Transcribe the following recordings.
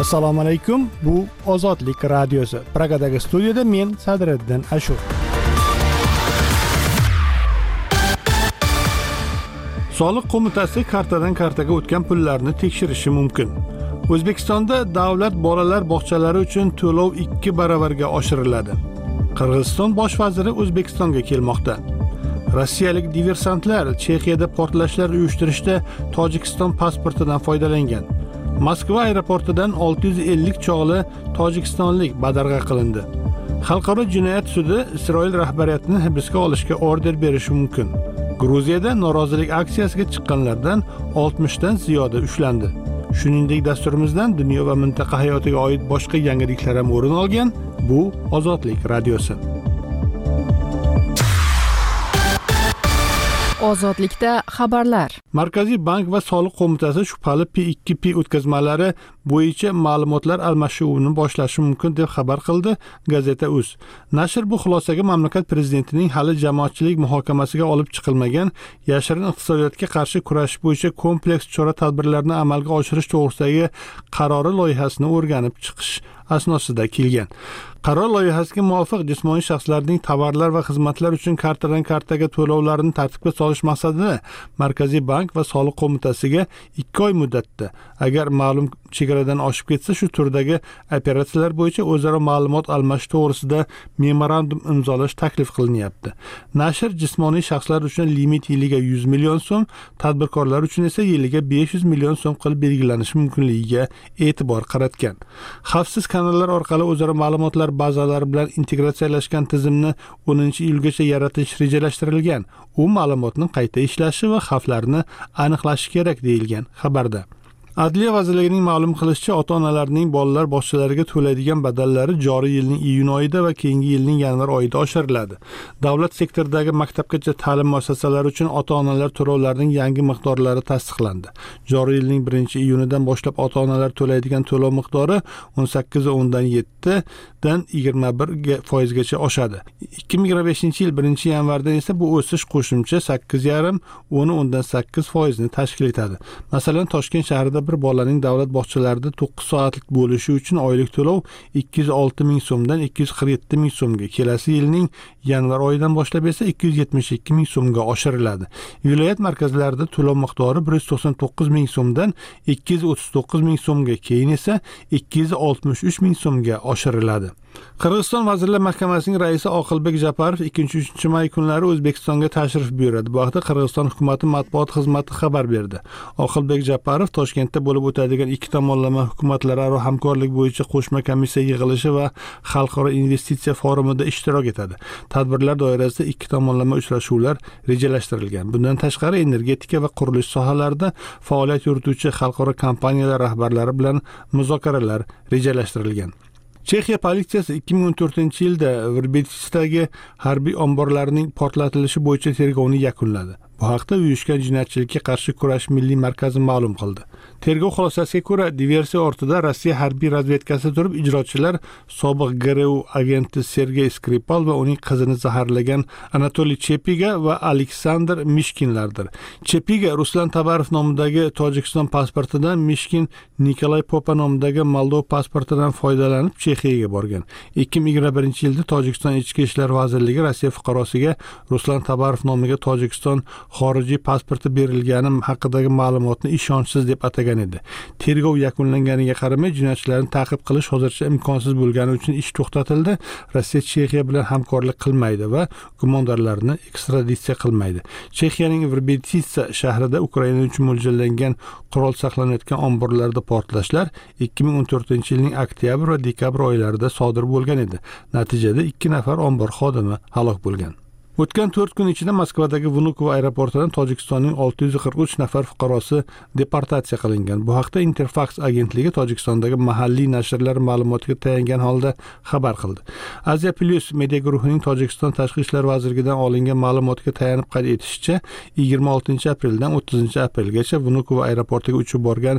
Assalomu alaykum. Bu Ozodlik radiosi. Pragadagi studiyada men Sadriddin Ashur. Soliq qo'mitasi kartadan kartaga o'tgan pullarni tekshirishi mumkin. O'zbekistonda davlat bolalar bog'chalari uchun to'lov 2 baravarga oshiriladi. Qirg'iziston bosh vaziri O'zbekistonga kelmoqda. Rossiyalik diversantlar Chexiyada portlashlar uyushtirishda Tojikiston pasportidan foydalangan. Moskva aeroportidan 650 chog'li tojikistonlik badarg'a qilindi. Xalqaro jinoyat sudi Isroil rahbariyatini hibsga olishga order berishi mumkin. Gruziyada norozilik aksiyasiga chiqqanlardan 60 dan ziyoda ushlandi. Shuningdek, dasturimizdan dunyo va mintaqa hayotiga oid boshqa yangiliklar ham o'rin olgan. Bu Ozodlik radiosi. Ozodlikda xabarlar. Markaziy bank va soliq qo'mitasi shubhali P2P o'tkazmalari bo'yicha ma'lumotlar almashuvini boshlashi mumkin deb xabar qildi Gazeta.uz. Nashr bu xulosaga mamlakat prezidentining hali jamoatchilik muhokamasiga olib chiqilmagan yashirin iqtisodiyotga qarshi kurash bo'yicha kompleks chora-tadbirlarni amalga oshirish to'g'risidagi qarori loyihasini o'rganib chiqish asnosida kelgan. Qaror loyihasiga muvofiq jismoniy shaxslarning tovarlar va xizmatlar uchun kartadan kartaga to'lovlarini tartibga solish maqsadida Markaziy bank va soliq qo'mitasiga 2 oy muddatda, agar ma'lum chegaradan oshib ketsa, shu turdagi operatsiyalar bo'yicha o'zaro ma'lumot almashish to'g'risida memorandum imzolash taklif qilinyapti. Nashr jismoniy shaxslar uchun limit yiliga 100 million so'm, tadbirkorlar uchun esa yiliga 500 million so'm qilib belgilanishi mumkinligiga e'tibor qaratgan. Xavfsiz kanallar orqali o'zaro ma'lumotlar bazalari bilan integratsiyalashgan tizimni 10-iyulgacha yaratish rejalashtirilgan. U ma'lumotni qayta ishlashi va xavflarni aniqlashi kerak deyilgan xabarda. Adliya vazirligining ma'lum qilishicha, ota-onalarning bolalar bog'chalariga to'laydigan badallari joriy yilning iyun oyida va keyingi yilning yanvar oyida oshiriladi. Davlat sektoridagi maktabgacha ta'lim muassasalari uchun ota-onalar to'lovlarining yangi miqdorlari tasdiqlandi. Joriy yilning 1-iyunidan boshlab ota-onalar to'laydigan to'lov miqdori 18.7 dan 21% gacha oshadi. 2025-yil 1-yanvardan esa bu o'sish qo'shimcha 8.5, 10.8% ni tashkil etadi. Masalan, Toshkent shahrida bir bolaning davlat bog'chalarida 9 soatlik bo'lishi uchun oylik to'lov 206 ming so'mdan 247 ming so'mga, kelasi yilning yanvar oyidan boshlab esa 272 ming so'mga oshiriladi. Viloyat markazlarida to'lov miqdori 199 ming so'mdan 239 ming so'mga, keyin esa 263 ming so'mga oshiriladi. Qirg'iziston Vazirlar Mahkamasining raisi Oqilbek Japarov 2-3 may kunlari O'zbekistonga tashrif buyuradi. Bu haqda Qirg'iziston hukumati matbuot xizmati xabar berdi. Oqilbek Japarov Toshkentda bo'lib o'tadigan 2 tomonlama hukumatlararo hamkorlik bo'yicha qo'shma komissiya yig'ilishi va xalqaro investitsiya forumida ishtirok etadi. Tadbirlar doirasida 2 tomonlama uchrashuvlar rejalashtirilgan. Bundan tashqari energetika va qurilish sohalarida faoliyat yurituvchi xalqaro kompaniyalar rahbarlari bilan muzokaralar rejalashtirilgan. Chexiya politsiyasi 2014-yilda Verbitsdagi harbiy omborlarning portlatilishi bo'yicha tergovni yakunladi. Bu haqda Uyushgan jinoyatchilikka qarshi kurash milliy markazi ma'lum qildi. Tergov xulosasiga ko'ra, diversiya ortida Rossiya harbiy razvedkasi turib, ijrochilar sobiq GRU agenti Sergey Skripal va uning qizini zaharlagan Anatoliy Chepiga va Aleksandr Mishkinlardir. Chepiga Ruslan Tabarov nomidagi Tojikiston pasportidan, Mishkin Nikolay Popa nomidagi Moldova pasportidan foydalanib Chexiyaga borgan. 2021-yilda Tojikiston Ichki ishlar vazirligi Rossiya fuqarosiga Ruslan Tabarov nomiga Tojikiston xorijiy pasporti berilgani haqidagi ma'lumotni ishonchsiz deb atagan edi. Tergov yakunlanganiga qaramay, jinoyatchilarni ta'qib qilish hozircha imkonsiz bo'lgani uchun ish to'xtatildi. Rossiya Chexiya bilan hamkorlik qilmaydi va gumondorlarni ekstraditsiya qilmaydi. Chexiyaning Verbitsda shahrida Ukraina uchun mo'ljallangan qurol saqlanayotgan omborlarda portlashlar 2014-yilning oktyabr va dekabr oylarida sodir bo'lgan edi. Natijada 2 nafar ombor xodimi halok bo'lgan. O'tgan 4 kun ichida Moskvadagi Vnukovo aeroportidan Tojikistonning 643 nafar fuqarosi deportatsiya qilingan. Bu haqda Interfax agentligi Tojikistondagi mahalliy nashrlar ma'lumotiga tayangan holda xabar qildi. Asia Plus media guruhining Tojikiston tashqi ishlar vazirligidan olingan ma'lumotga tayanib qayd etishicha, 26-apreldan 30-aprelgacha Vnukovo aeroportiga uchib borgan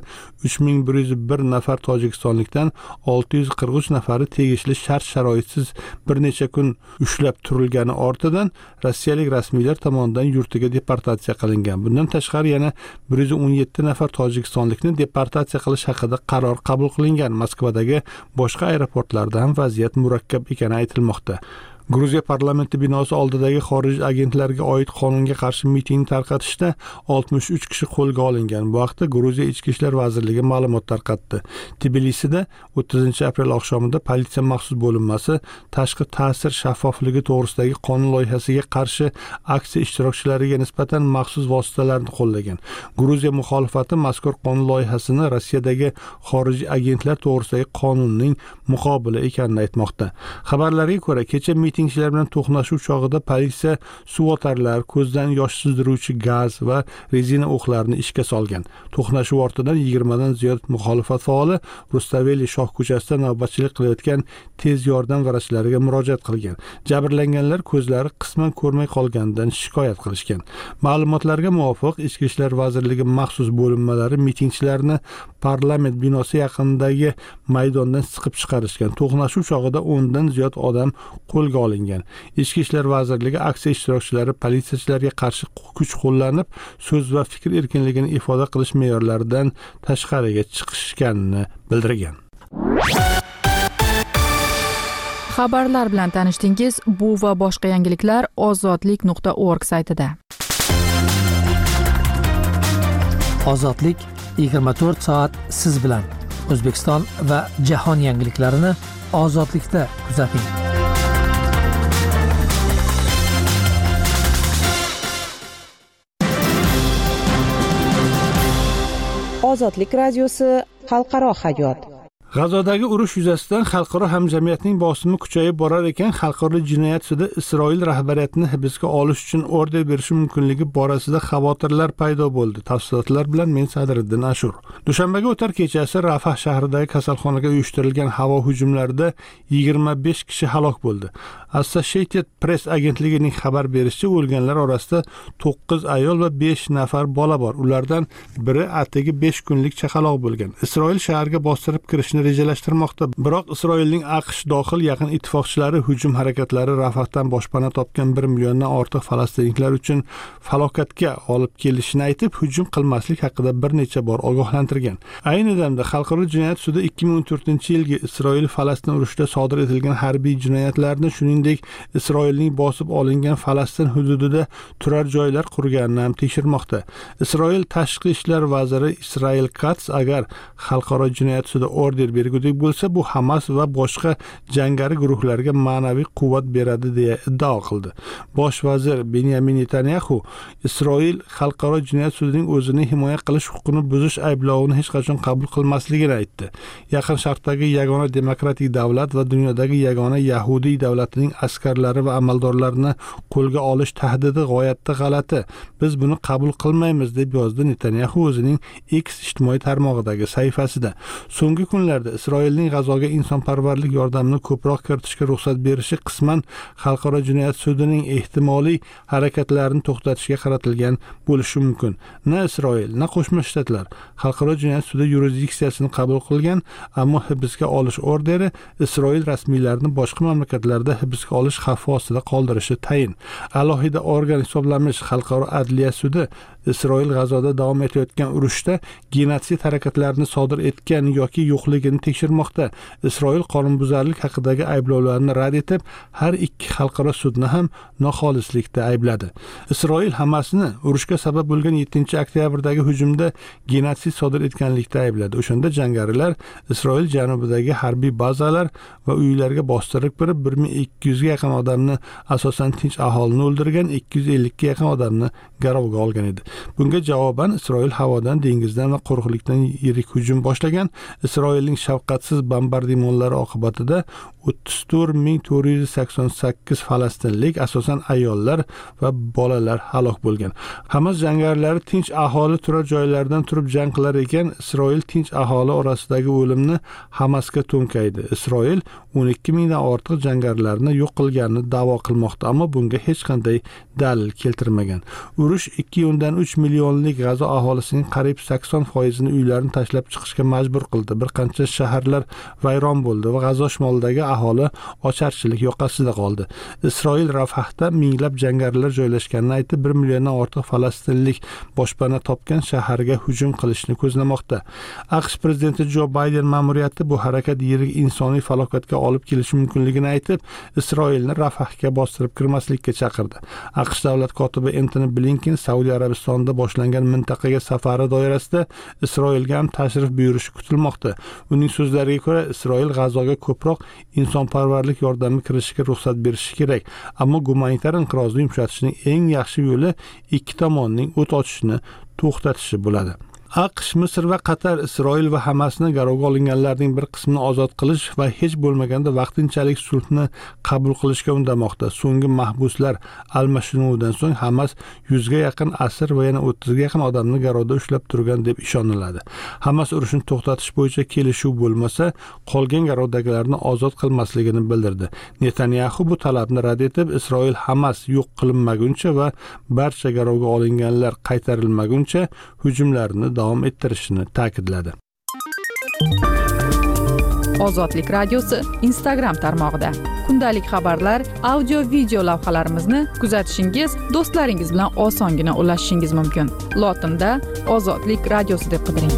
3101 nafar tojikistonlikdan 643 nafari tegishli shart-sharoitsiz bir necha kun ushlab turilgani ortidan rossiyalik rasmiylar tomonidan yurtiga deportatsiya qilingan. Bundan tashqari yana 117 nafar tojikistonlikni deportatsiya qilish haqida qaror qabul qilingan. Moskvadagi boshqa aeroportlarda ham vaziyat murakkab ekani aytilmoqda. Gruziya parlamenti binosi oldidagi xorijiy agentlarga oid qonunga qarshi mitingni tarqatishda 63 kishi qo'lga olingan. Bu haqda Gruziya Ichki ishlar vazirligi ma'lumot tarqatdi. Tbilisida 30-aprel oqshomida politsiya maxsus bo'linmasi tashqi ta'sir shaffofligi to'g'risidagi qonun loyihasiga qarshi aksiya ishtirokchilariga nisbatan maxsus vositalarni qo'llagan. Gruziya muxolifati mazkur qonun loyihasini Rossiyadagi xorijiy agentlar to'g'risidagi qonunning muqobili ekanini aytmoqda. Xabarlarga ko'ra, kecha mitingchilar bilan to'qnashuv chog'ida politsiya suvotarlar, ko'zdan yosh sizdiruvchi gaz va rezina o'qlarni ishga solgan. To'qnashuv ortidan 20 dan ziyod muxolifat faoli Rustaveli shoh ko'chasida navbatchilik qilayotgan tez yordam vrachlariga murojaat qilgan. Jabrlanganlar ko'zlari qisman ko'rmay qolganidan shikoyat qilishgan. Ma'lumotlarga muvofiq, Ichki ishlar vazirligi maxsus bo'linmalari mitingchilarni parlament binosi yaqinidagi maydondan siqib chiqarishgan. To'qnashuv chog'ida 10 dan ziyod odam qo'lga olingan. Ichki ishlar vazirligi aksiya ishtirokchilari politsiyachilarga qarshi kuch qo'llanib, so'z va fikr erkinligini ifoda qilish me'yorlaridan tashqariga chiqishganini bildirgan. Xabarlar bilan tanishdingiz. Bu va boshqa yangiliklar ozodlik.org saytida. Ozodlik 24 soat siz bilan. O'zbekiston va jahon yangiliklarini Ozodlikda kuzating. Ozodlik radiosi xalqaro hayot. G'azodagi urush yuzasidan xalqaro hamjamiyatning bosimi kuchayib borar ekan, xalqaro jinoyat sudi Isroil rahbariyatini hibsga olish uchun order berishi mumkinligi borasida xavotirlar paydo bo'ldi. Tafsilotlar bilan men Sadriddin Ashur. Dushanbaga o'tar kechasi Rafah shahridagi kasalxonaga uyushtirilgan havo hujumlarida 25 kishi halok bo'ldi. Associated Press agentligining xabar berishicha, o'lganlar orasida 9 ayol va 5 nafar bola bor. Ulardan biri atigi 5 kunlik chaqaloq bo'lgan. Isroil shaharga bostirib kirishni rejalashtirmoqda. Biroq Isroilning AQSh dohil yaqin ittifoqchilari hujum harakatlari Rafahdan boshpana topgan 1 milliondan ortiq falastinliklar uchun falokatga olib kelishini aytib, hujum qilmaslik haqida bir necha bor ogohlantirgan. Ayni damda Xalqaro jinoyat sudi 2014-yilgi Isroil-Falastin urushida sodir etilgan harbiy jinoyatlarni, shuningdek Isroilning bosib olingan Falastin hududida turar joylar qurganini ham tekshirmoqda. Isroil tashqi ishlar vaziri Israel Katz agar Xalqaro jinoyat sudi order bergudek bo'lsa, bu Hamas va boshqa jangari guruhlarga ma'naviy quvvat beradi deya iddao qildi. Bosh vazir Benyamin Netanyahu Isroil xalqaro jinoyat sudining o'zini himoya qilish huquqini buzish ayblovini hech qachon qabul qilmasligini aytdi. Yaqin Sharqdagi yagona demokratik davlat va dunyodagi yagona yahudiy davlatining askarlari va amaldorlarini qo'lga olish tahdidi g'oyatda g'alati. Biz buni qabul qilmaymiz deb yozdi Netanyahu o'zining X ijtimoiy tarmog'idagi sahifasida. So'nggi kunlarda Isroilning G'azoga insonparvarlik yordamini ko'proq kiritishga ruxsat berishi qisman xalqaro jinoyat sudining ehtimoliy harakatlarini to'xtatishga qaratilgan bo'lishi mumkin. Na Isroil, na Qo'shma Shtatlar xalqaro jinoyat sudi yurisdiksiyasini qabul qilgan, ammo hibsga olish orderi Isroil rasmiylarini boshqa mamlakatlarda hibsga olish xavfi ostida qoldirishi tayin. Alohida organ hisoblanmish xalqaro adliya sudi Isroil G'azoda davom etayotgan urushda genotsid harakatlarini sodir etgan yoki yo'qligini tekshirmoqda. Isroil qonunbuzarlik haqidagi ayblovlarni rad etib, har ikki xalqaro sudni ham noxolislikda aybladi. Isroil Hamasni urushga sabab bo'lgan 7-oktyabrdagi hujumda genotsid sodir etganlikda aybladi. O'shanda jangarilar Isroil janubidagi harbiy bazalar va uylarga bostirib kirib 1200 ga yaqin odamni, asosan tinch aholini o'ldirgan, 250 ga yaqin odamni garovga olgan edi. Bunga javoban Isroil havodan, dengizdan va quruqlikdan yirik hujum boshlagan. Isroilning shafqatsiz bombardimonlari oqibatida 34488 falastinlik, asosan ayollar va bolalar halok bo'lgan. Hamas jangarilari tinch aholi turar joylaridan turib jang qilar ekan, Isroil tinch aholi orasidagi o'limni Hamasga to'nkaydi. Isroil 12 mingdan ortiq jangarilarni yo'q qilganini da'vo qilmoqda, ammo bunga hech qanday dalil keltirmagan. Urush 2 yildan 13 millionlik G'azo aholisining qariyb 80%ni uylarini tashlab chiqishga majbur qildi. Bir qancha shaharlar vayron bo'ldi va G'azo shimolidagi aholi ocharchilik yoqasida qoldi. Isroil Rafahda minglab jangarilar joylashganini aytib, 1 milliondan ortiq falastinlik boshpana topgan shaharga hujum qilishni ko'zlamoqda. AQSh prezidenti Jo Bayden ma'muriyati bu harakat yirik insoniy falokatga olib kelishi mumkinligini aytib, Isroilni Rafahga bostirib kirmaslikka chaqirdi. AQSh davlat kotibi Antony Blinken Saudiya Arabistonida boshlangan mintaqaga safari doirasida Isroilga ham tashrif buyurishi kutilmoqda. Uning so'zlariga ko'ra, Isroil G'azoga ko'proq insonparvarlik yordami kirishiga ruxsat berishi kerak, ammo gumanitar inqirozni yumshatishning eng yaxshi yo'li ikki tomonning o't ochishni to'xtatishi bo'ladi. AQSh, Misr va Qatar Isroil va Hamasni garovga olinganlarning bir qismini ozod qilish va hech bo'lmaganda vaqtinchalik sulhni qabul qilishga undamoqda. So'nggi mahbuslar almashinuvidan so'ng Hamas 100 ga yaqin asir va yana 30 ga yaqin odamni garovda ushlab turgan deb ishoniladi. Hamas urushni to'xtatish bo'yicha kelishuv bo'lmasa, qolgan garovdagilarni ozod qilmasligini bildirdi. Netanyahu bu talabni rad etib, Isroil Hamas yo'q qilinmaguncha va barcha garovga olinganlar qaytarilmaguncha hujumlarni davom ettirishini ta'kidladi. Ozodlik radiosi Instagram tarmog'ida kundalik xabarlar, audio video lavhalarimizni kuzatishingiz, do'stlaringiz bilan osongina ulashishingiz mumkin. Lotinda Ozodlik radiosi deb qidiring.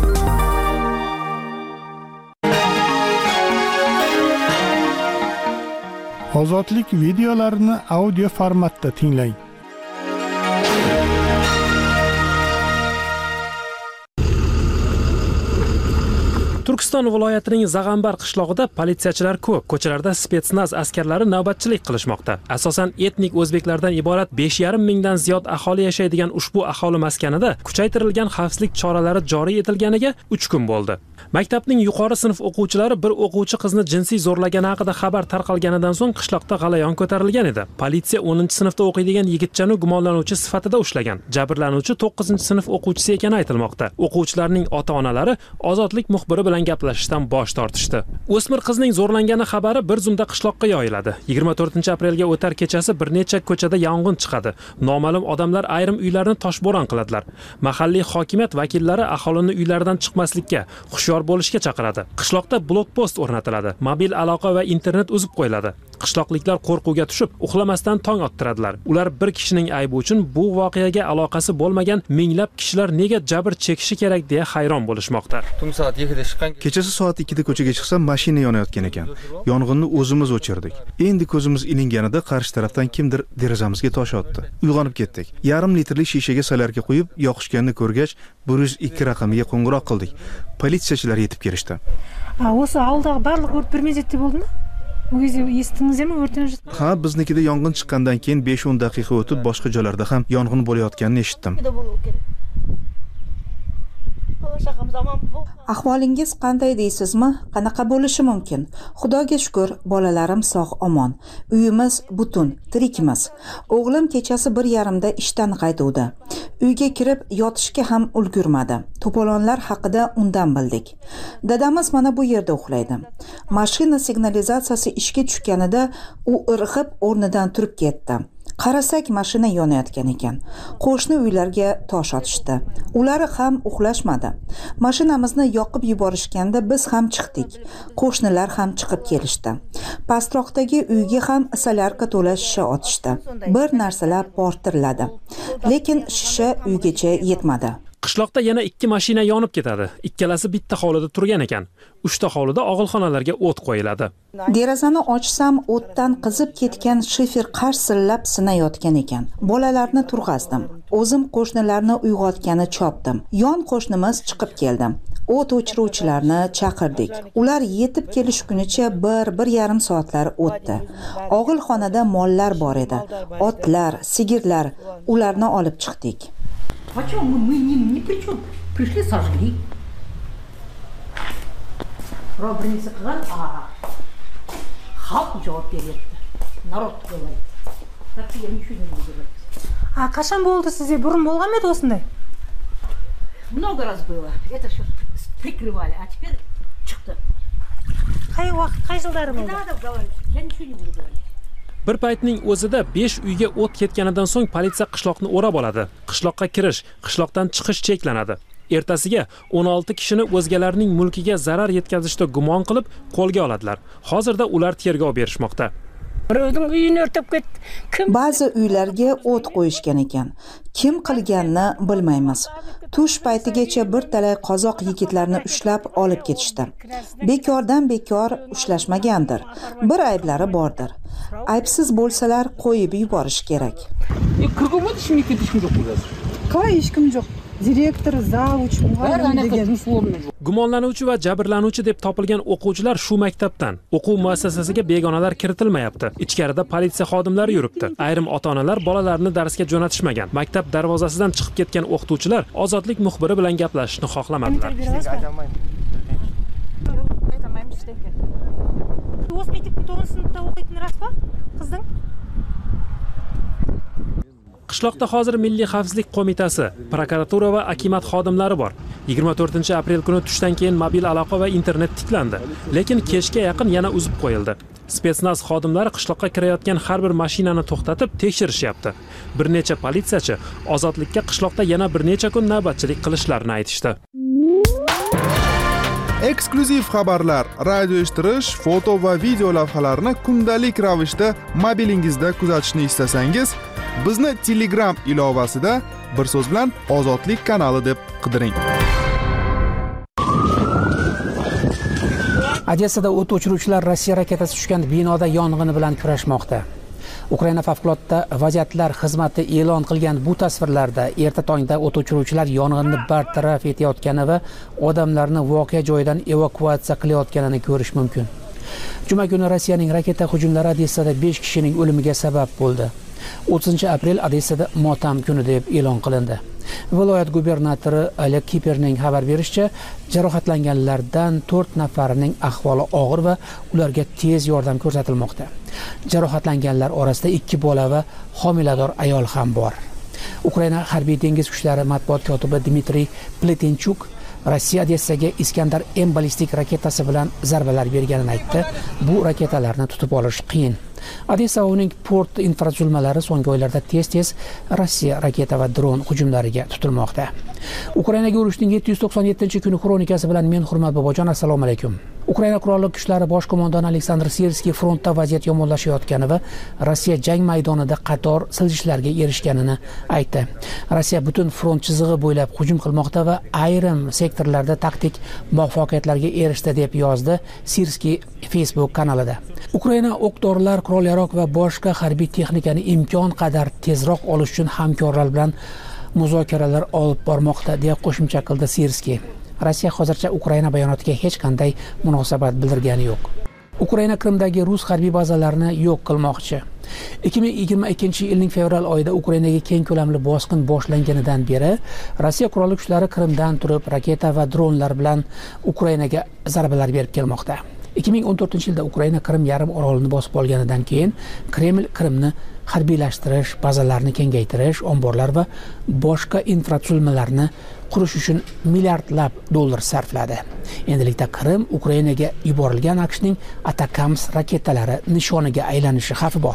Ozodlik videolarini audio formatda tinglang. Turkiston viloyatining Zag'ambar qishlog'ida politsiyachilar ko'p. Ko'chalarda spetsnaz askarlari navbatchilik qilishmoqda. Asosan etnik o'zbeklardan iborat 5,5 mingdan ziyod aholi yashaydigan ushbu aholi maskanida kuchaytirilgan xavfsizlik choralari joriy etilganiga 3 kun bo'ldi. Maktabning yuqori sinf o'quvchilari bir o'quvchi qizni jinsiy zo'rlagani haqida xabar tarqalganidan so'ng qishloqda g'alayon ko'tarilgan edi. Politsiya 10-sinfda o'qiydigan yigitchani gumonlanuvchi sifatida ushlagan. Jabrlanuvchi 9-sinf o'quvchisi ekani aytilmoqda. O'quvchilarning ota-onalari Ozodlik muxbiri bilan gaplashishdan bosh tortishdi. O'smir qizning zo'rlangani xabari bir zumda qishloqqa yoyiladi. 24-aprelga o'tar kechasi bir necha ko'chada yong'in chiqadi. Noma'lum odamlar ayrim uylarni toshbo'ron qiladilar. Mahalliy hokimiyat vakillari aholini uylaridan chiqmaslikka, hushyor bo'lishga chaqiradi. Qishloqda blokpost o'rnatiladi. Mobil aloqa va internet uzib qo'yiladi. Qishloqliklar qo'rquvga tushib, uxlamasdan tong ottiradilar. Ular bir kishining aybi uchun bu voqeaga aloqasi bo'lmagan minglab kishilar nega jabr chekishi kerak deya hayron bo'lishmoqda. Kechasi soat 2da ko'chaga chiqsam, mashina yonayotgan ekan. Yong'inni o'zimiz o'chirdik. Endi ko'zimiz ilinganida qarshi tarafdan kimdir derazamizga tosh otdi. Uyg'onib ketdik. Yarim litrli shishaga solarka qo'yib, yoqishganini ko'rgach, 102 raqamiga qo'ng'iroq qildik. Politsiyachilar yetib kelishdi. O'sha alдағы bарлық өрт бір mezetda bo'ldimi? O кезде естідіңіздерmi өрттен жатқан? Ha, biznikida yong'in chiqqandan keyin 5-10 daqiqa o'tib boshqa joylarda ham yong'in bo'layotganini eshitdim. Ahvolingiz qanday deysizmi? Qanaqa bo'lishi mumkin? Xudoga shukr, bolalarim sog' omon. Uyimiz butun, tirikmiz. O'g'lim kechasi 1:30da ishdan qaytuvdi. Uyga kirib yotishga ham ulgurmadi. To'polonlar haqida undan bildik. Dadamiz mana bu yerda uxlaydi. Mashina signalizatsiyasi ishga tushganida u irg'ib o'rnidan turib ketdi. Qarasak mashina yonayotgan ekan. Qo'shni uylarga tosh otishdi. Ular ham uxlashmadi. Mashinamizni yoqib yuborishganda biz ham chiqdik. Qo'shnilar ham chiqib kelishdi. Pastroqdagi uyga ham solarka to'la shisha otishdi. Bir narsalar portiriladi. Lekin shisha uygacha yetmadi. Qishloqda yana 2 mashina yonib ketadi. Ikkalasi bitta hovlida turgan ekan. 3 ta hovlida og'ilxonalarga o't qo'yiladi. Derazani ochsam, o'tdan qizib ketgan shifer qarsillab sinayotgan ekan. Bolalarni turg'azdim. O'zim qo'shnilarni uyg'otgani chopdim. Yon qo'shnimiz chiqib keldi. O't o'chiruvchilarni chaqirdik. Ular yetib kelishgunicha 1-1,5 soatlar o'tdi. Og'ilxonada mollar bor edi. Otlar, sigirlar, ularni olib chiqdik. Почему мы ни при чем? Пришли, сожгли. Пробринцы кылган, халк жооп берет. Народ говорит. Так я ничего не буду говорить. Qachon bo'ldi sizga? Burun bo'lganmi edi o'sinday? Много раз было. Это все прикрывали, а теперь chiqdi. Qay vaqt, qay yildari bo'ldi? Да, говорю. Я ничего не буду говорить. Bir paytning o'zida 5 uyga o't ketganidan so'ng politsiya qishloqni o'rab oladi. Qishloqqa kirish, qishloqdan chiqish cheklanadi. Ertasiga 16 kishini o'zgalarning mulkiga zarar yetkazishda gumon qilib qo'lga oladilar. Hozirda ular tergov berishmoqda. Birovning uyini o'rtab ketdi. Kim? Ba'zi uylarga o't qo'yishgan ekan. Kim qilganini bilmaymiz. Tush paytigacha bir talay qozoq yigitlarni ushlab olib ketishdi. Bekordan bekor ushlashmagandir. Bir ayblari bordir. Aybsiz bo'lsalar qo'yib yuborish kerak. Qalay hech kim yo'q. Direktor, zavуч, muallim degan. Gumonlanuvchi va jabrlanuvchi deb topilgan o'quvchilar shu maktabdan. O'quv muassasasiga begonalar kiritilmayapti. Ichkarida politsiya xodimlari yuribdi. Ayrim ota-onalar bolalarini darsga jo'natishmagan. Maktab darvozasidan chiqib ketgan o'qituvchilar Ozodlik muxbiri bilan gaplashishni xohlamadilar. Qishloqda hozir Milliy xavfsizlik qo'mitasi, prokuratura va akimat xodimlari bor. 24-aprel kuni tushdan keyin mobil aloqa va internet tiklandi, lekin kechga yaqin yana uzib qo'yildi. Spetsnaz xodimlari qishloqqa kirayotgan har bir mashinani to'xtatib tekshirishyapti. Bir necha politsiyachi Ozodlikka qishloqda yana bir necha kun navbatchilik qilishlarini aytishdi. Eksklyuziv xabarlar, radio eshittirish, foto va video lavhalarni kundalik ravishda mobilingizda kuzatishni istasangiz, bizni Telegram ilovasida bir so'z bilan Ozodlik kanali deb qidiring. Odessada o't o'chiruvchilar Rossiya raketasi tushgan binoda yong'ini bilan kurashmoqda. Ukraina favqulodda vaziyatlar xizmati e'lon qilgan bu tasvirlarda erta tongda o't o'chiruvchilar yong'inni bartaraf etayotgani va odamlarni voqea joyidan evakuatsiya qilayotganini ko'rish mumkin. Juma kuni Rossiyaning raketa hujumlari Odessada 5 kishining o'limiga sabab bo'ldi. 30-aprel Odessada motam kuni deb e'lon qilindi. Viloyat gubernatori Oleg Kiperning xabar berishicha, jarohatlanganlardan 4 nafarining ahvoli og'ir va ularga tez yordam ko'rsatilmoqda. Jarohatlanganlar orasida 2 bola va homilador ayol ham bor. Ukraina harbiy dengiz kuchlari matbuot kotibi Dmitriy Pletenchuk Rossiya Odessaga Iskandar M ballistik raketasi bilan zarbalar berganini aytdi. Bu raketalarni tutib olish qiyin. Odessa va uning port infratuzilmalari so'nggi oylarda tez-tez Rossiya raketa va dron hujumlariga tutilmoqda. Ukrainaga urushning 797-kuni kronikasi bilan men Hurmat Bobojon, assalomu alaykum. Ukraina qurolli kuchlari bosh qo'mondoni Aleksandr Sirskiy frontda vaziyat yomonlashayotgani va Rossiya jang maydonida qator siljishlarga erishganini aytdi. Rossiya butun front chizig'i bo'ylab hujum qilmoqda va ayrim sektorlarda taktik muvaffaqiyatlarga erishdi deb yozdi Sirskiy Facebook kanalida. Ukraina o'q-dorilar, qurol-yarog' va boshqa harbiy texnikani imkon qadar tezroq olish uchun hamkorlar bilan muzokaralar olib bormoqda deya qo'shimcha qildi Sirskiy. Rossiya hozircha Ukraina bayonotiga hech qanday munosabat bildirgani yo'q. Ukraina Qrimdagi rus harbiy bazalarini yo'q qilmoqchi. 2022-yilning fevral oyida Ukrainaga keng ko'lamli bosqin boshlanganidan beri Rossiya qurolli kuchlari Qrimdan turib raketa va dronlar bilan Ukrainaga zarbalar berib kelmoqda. 2014-yilda Ukraina Qrim yarim orolini bosib olganidan keyin Kreml Qrimni harbiylashtirish, bazalarni kengaytirish, omborlar va boshqa infratuzilmalarni qurish uchun milliardlab dollar sarfladi. Endilikda Qrim Ukrainaga yuborilgan AQShning Atakams raketalari nishoniga aylanishi xavfi bor.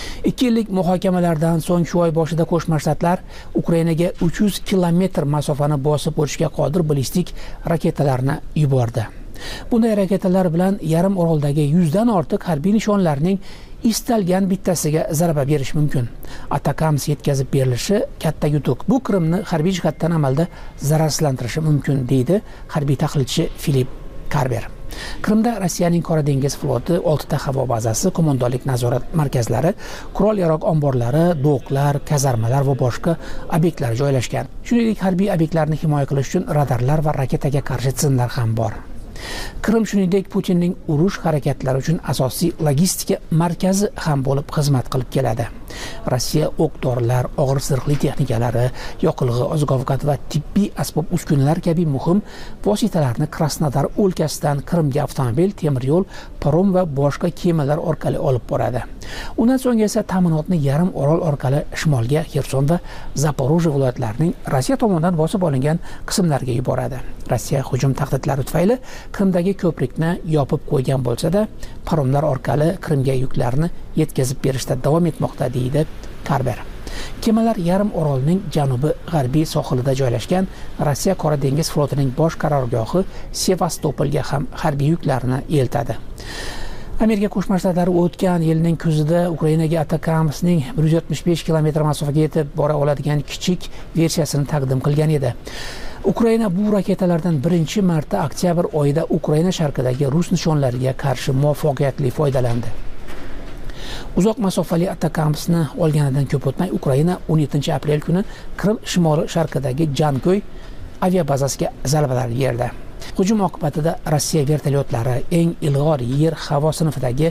2 yillik muhokamalardan so'ng shu oy boshida Qo'shma Shtatlar Ukrainaga 300 kilometr masofani bosib o'tishga qodir ballistik raketalarni yubordi. Bunday raketalar bilan yarim oroldagi 100 dan ortiq harbiy nishonlarning istalgan bittasiga zarba berish mumkin. Atakams yetkazib berilishi katta yutuq. Bu Qrimni harbiy jihatdan amalda zararsizlantirishi mumkin, deydi harbiy tahlilchi Filip Karber. Qrimda Rossiyaning Qora dengiz floti 6 ta havo bazasi, qo'mondonlik nazorat markazlari, qurol-yarog' omborlari, doklar, kazarmalar va boshqa obyektlar joylashgan. Shuningdek, harbiy obyektlarni himoya qilish uchun radarlar va raketaga qarshi tizimlar ham bor. Qrim shuningdek Putinning urush harakatlari uchun asosiy logistika markazi ham bo'lib xizmat qilib keladi. Rossiya o'q-dorilar, og'ir zirhli texnikalari, yoqilg'i, oziq-ovqat va tibbiy asbob-uskunalar kabi muhim vositalarni Krasnodar o'lkasidan Qrimga avtomobil, temir yo'l, parom va boshqa kemalar orqali olib boradi. Undan so'ng esa ta'minotni yarim orol orqali shimolga, Xerson va Zaporojye viloyatlarining Rossiya tomonidan bosib olingan qismlarga yuboradi. Rossiya hujum tahdidlari tufayli Qrimdagi ko'prikni yopib qo'ygan bo'lsa-da, paromlar orqali Qrimga yuklarni yetkazib berishda davom etmoqda, deydi Karber. Kemalar yarim orolning janubi-g'arbiy sohilida joylashgan Rossiya Qora dengiz flotining bosh qarorgohi Sevastopolga ham harbiy yuklarni eltadi. Amerika Qo'shma Shtatlari o'tgan yilning kuzida Ukrainaga Atakamsning 175 kilometr masofaga yetib bora oladigan kichik versiyasini taqdim qilgan edi. Ukraina bu raketalardan birinchi marta oktyabr oyida Ukraina sharqidagi rus nishonlariga qarshi muvaffaqiyatli foydalandi. Uzoq masofali Atakamsni olganidan ko'p o'tmay Ukraina 17-aprel kuni Qrim shimoli sharqidagi Jankoy aviabazasiga zarbalar berdi. Hujum oqibatida Rossiya vertolyotlari eng ilg'or yer-havo sinfidagi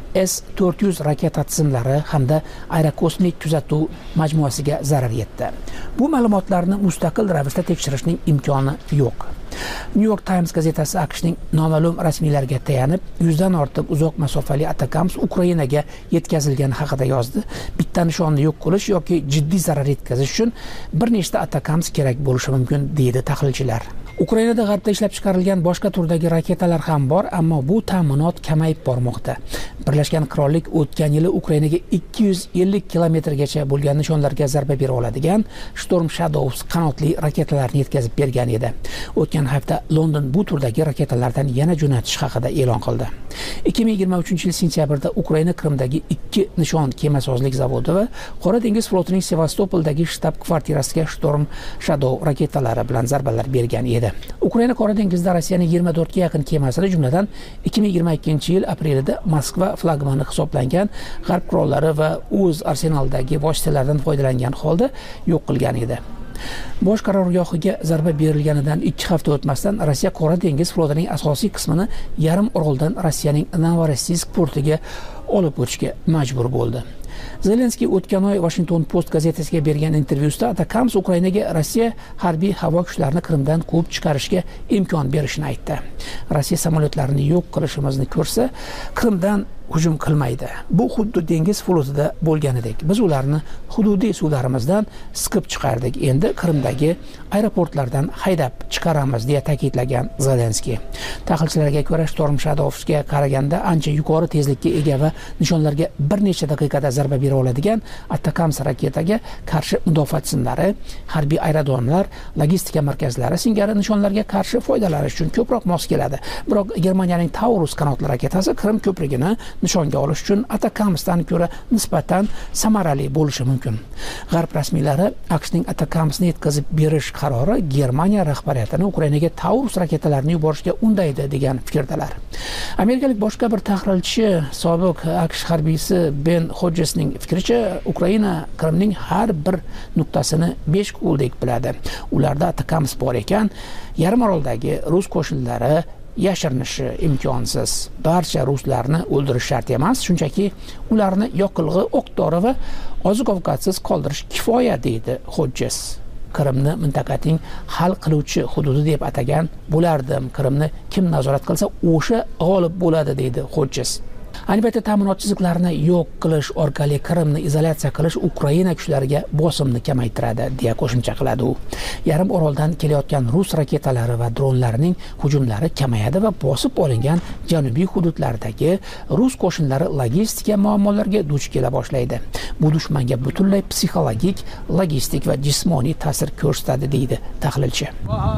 S-400 raketa tizimlari hamda aerokosmik kuzatuv majmuasiga zarar yetdi. Bu ma'lumotlarni mustaqil ravishda tekshirishning imkoni yo'q. New York Times gazetasi AQShning noma'lum rasmiylarga tayanib, 100 dan ortiq uzoq masofali Atakams Ukrainaga yetkazilgani haqida yozdi. Bitta nishonni yo'q qilish yoki jiddiy zarar yetkazish uchun bir nechta Atakams kerak bo'lishi mumkin, deydi tahlilchilar. Ukrainada g'arbda ishlab chiqarilgan boshqa turdagi raketalar ham bor, ammo bu ta'minot kamayib bormoqda. Birlashgan Qirollik o'tgan yili Ukrainaga 250 kilometrgacha bo'lgan nishonlarga zarba bera oladigan Storm Shadows qanotli raketalarni yetkazib bergan edi. O'tgan hafta London bu turdagi raketalardan yana jo'natish haqida e'lon qildi. 2023-yil sentyabrda Ukraina Qrimdagi 2 nishon kemasozlik zavodi va Qora dengiz flotining Sevastopoldagi shtab kvartirasiga Storm Shadow raketalari bilan zarbalar bergan edi. Ukraina Qora dengizida Rossiyaning 24 ga yaqin kemasini, jumladan 2022-yil aprelida Moskva flagmani hisoblangan G'arb qurollari va o'z arsenalidagi vositalardan foydalangan holda yo'q qilgan edi. Bosh qarorgohiga zarba berilganidan 2 hafta o'tmasdan Rossiya Qora dengiz flotining asosiy qismini yarim oroldan Rossiyaning Novorossiysk portiga olib o'tishga majbur bo'ldi. Zelenskiy o'tgan oy Washington Post gazetasiga bergan intervyusida Atakams Ukrainaga Rossiya harbiy havo kuchlarini Qrimdan quvib chiqarishga imkon berishini aytdi. Rossiya samolyotlarini yo'q qilishimizni ko'rsa, Qrimdan hujum qilmaydi. Bu xuddi dengiz flotida bo'lganidek. Biz ularni hududiy suvlarimizdan siqib chiqardik. Endi Qrimdagi aeroportlardan haydab chiqaramiz, deya ta'kidlagan Zelenskiy. Tahlilchilarga ko'ra, Storm Shadowsga qaraganda ancha yuqori tezlikka ega va nishonlarga bir necha daqiqada zarba bera oladigan Atakams raketaga qarshi mudofaa tizimlari, harbiy aerodromlar, logistika markazlari singari nishonlarga qarshi foydalanish uchun ko'proq mos keladi. Biroq Germaniyaning Taurus qanotli raketasi Qrim ko'prigini nishonga olish uchun Atakamsdan ko'ra nisbatan samarali bo'lishi mumkin. G'arb rasmiylari AQShning Atakamsni yetkazib berish qarori Germaniya rahbariyatini Ukrainaga Taurus raketalarini yuborishga undaydi degan fikrdalar. Amerikalik boshqa bir tahlilchi, sobiq AQSh harbiysi Ben Hodgesning fikricha, Ukraina Qrimning har bir nuqtasini 5 qo'ldek biladi. Ularda Atakams bor ekan, yarim oroldagi rus qo'shinlari yashirinishi imkonsiz. Barcha ruslarni o'ldirish shart emas, shunchaki ularni yoqilg'i, o'q-dori va oziq-ovqatsiz qoldirish kifoya, deydi Hodges. Qrimni mintaqaning hal qiluvchi hududi deb atagan bo'lardim. Qrimni kim nazorat qilsa, o'sha g'olib bo'ladi, deydi Hodges. Albatta, ta'minot chiziqlarini yo'q qilish orqali Qrimni izolyatsiya qilish Ukraina kuchlariga bosimni kamaytiradi, deya qo'shimcha qiladi u. Yarim oroldan kelayotgan rus raketalari va dronlarining hujumlari kamayadi va bosib olingan janubiy hududlardagi rus qo'shinlari logistika muammolariga duch kela boshlaydi. Bu dushmanga butunlay psixologik, logistik va jismoniy ta'sir ko'rsatadi, deydi tahlilchi.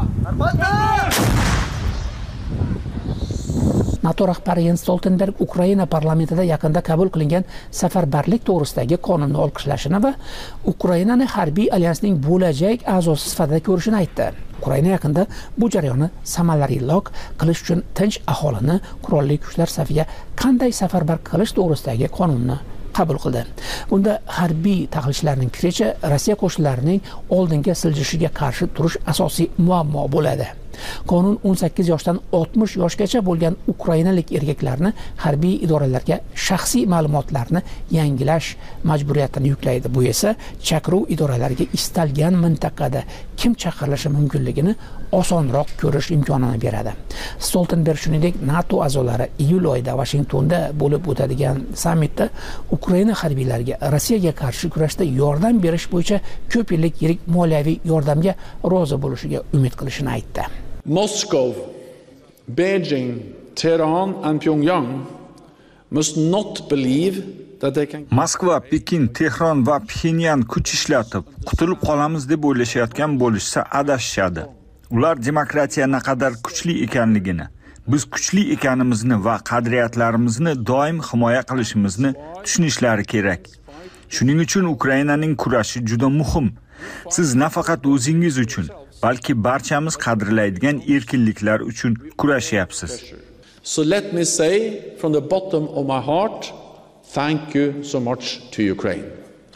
NATO rahbari Jens Stoltenberg Ukraina parlamentida yaqinda qabul qilingan safarbarlik to'g'risidagi qonunni olqishlashini va Ukrainani harbiy alyansning bo'lajak a'zosi sifatida ko'rishini aytdi. Ukraina yaqinda bu jarayonni samaraliroq qilish uchun tinch aholini qurolli kuchlar safiga qanday safarbar qilish to'g'risidagi qonunni qabul qildi. Bunda harbiy tahlilchilarning fikricha, Rossiya qo'shinlarining oldinga siljishiga qarshi turish asosiy muammo bo'ladi. Qonun 18 yoshdan 60 yoshgacha bo'lgan ukrainalik erkaklarni harbiy idoralarga shaxsiy ma'lumotlarni yangilash majburiyatini yuklaydi. Bu esa chaqiruv idoralariga istalgan mintaqada kim chaqirilishi mumkinligini osonroq ko'rish imkonini beradi. Stoltenberg shuningdek NATO a'zolari iyul oyida Washingtonda bo'lib o'tadigan sammitda Ukraina harbiylariga Rossiyaga qarshi kurashda yordam berish bo'yicha ko'p yillik yirik moliyaviy yordamga rozi bo'lishiga umid qilishini aytdi. Moscow, Beijing, Tehran and Pyongyang must not believe that they can Moskva, Pekin, Tehron va Pxenyan kuch ishlatib, qutulib qolamiz deb o'ylashayotgan bo'lishsa adashishadi. Ular demokratiya naqadar kuchli ekanligini, biz kuchli ekanimizni va qadriyatlarimizni doim himoya qilishimizni tushunishlari kerak. Shuning uchun Ukrainaning kurashi juda muhim. Siz nafaqat o'zingiz uchun, balki barchamiz qadrlaydigan erkinliklar uchun kurashyapsiz. So let me say from the bottom of my heart, thank you so much to Ukraine.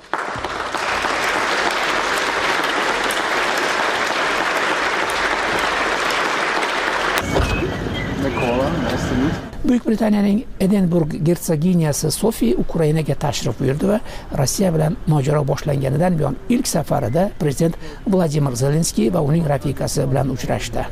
Buyuk Britaniyaning Edinburg gersoginyasi Sofi Ukrainaga tashrif buyurdi va Rossiya bilan mojaro boshlanganidan buyon ilk safarida prezident Vladimir Zelenskiy va uning rafiqasi bilan uchrashdi.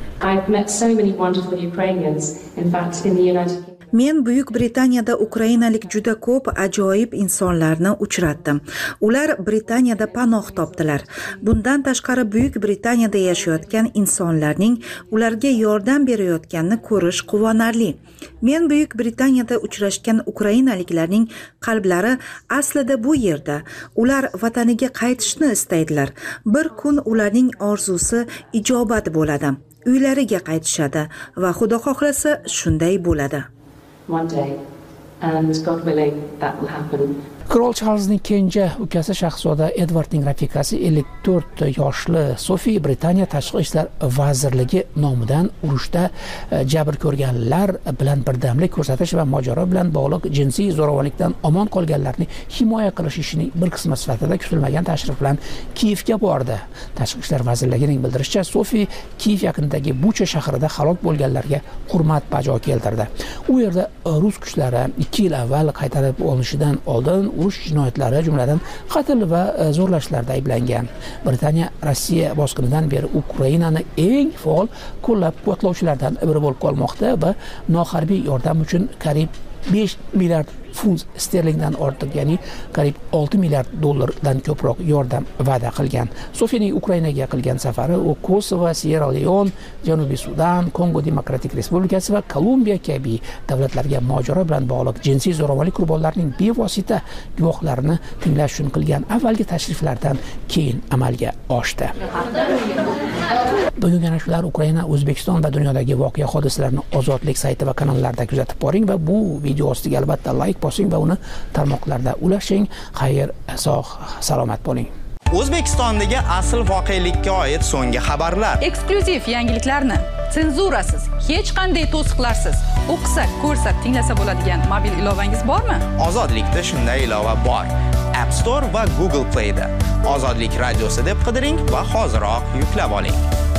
Men Buyuk Britaniyada ukrainalik juda ko'p ajoyib insonlarni uchratdim. Ular Britaniyada panoh topdilar. Bundan tashqari Buyuk Britaniyada yashayotgan insonlarning ularga yordam berayotganini ko'rish quvonarli. Men Buyuk Britaniyada uchrashgan ukrainaliklarning qalblari aslida bu yerda. Ular vataniga qaytishni istaydilar. Bir kun ularning orzusi ijobat bo'ladi. Uylariga qaytishadi va Xudo xohlasa shunday bo'ladi. One day, and God willing, that will happen. Qirol Charlzning kenja ukasi shahzoda Edvardning rafiqasi 54 yoshli Sofi Britaniya Tashqi ishlar vazirligi nomidan urushda jabr ko'rganlar bilan birdamlik ko'rsatish va mojaro bilan bog'liq jinsiy zo'ravonlikdan omon qolganlarni himoya qilish ishining bir qismi sifatida kutilmagan tashrif bilan Kiyevga bordi. Tashqi ishlar vazirligining bildirishicha, Sofi Kiyev yaqinidagi Bucha shahrida halok bo'lganlarga hurmat bajo keltirdi. U yerda rus kuchlari 2 yil avval qaytarib olinishidan oldin urush jinoyatlari, jumladan qatl va zo'rlashlarda ayblangan. Britaniya Rossiya bosqinidan beri Ukrainani eng faol qo'llab-quvvatlovchilardan biri bo'lib qolmoqda va noharbiy yordam uchun qariyb 5 milliard funt sterlingdan ortiq, ya'ni qariyb 6 milliard dollardan ko'proq yordam va'da qilgan. Sofining Ukrainaga qilgan safari u Kosovo, Sierra Leone, Janubiy Sudan, Kongo Demokratik Respublikasi va Kolumbiya kabi davlatlarga mojaro bilan bog'liq jinsiy zo'ravonlik qurbonlarining bevosita guvohlarini tinglash uchun qilgan avvalgi tashriflardan keyin amalga oshdi. Bugun yana shular Ukraina, O'zbekiston va dunyodagi voqea hodisalarni Ozodlik sayti va kanallarida kuzatib boring va bu video ostiga albatta like bosing va uni tarmoqlarda ulashing. Xayr, sog', salomat bo'ling. O'zbekistondagi asl voqelikka oid so'nggi xabarlar, eksklyuziv yangiliklarni senzurasiz, hech qanday to'siqlarsiz o'qisa, ko'rsa, tinglasa bo'ladigan mobil ilovangiz bormi? Ozodlikda shunday ilova bor. App Store va Google Play da Ozodlik radiosi deb qidiring va hoziroq yuklab oling.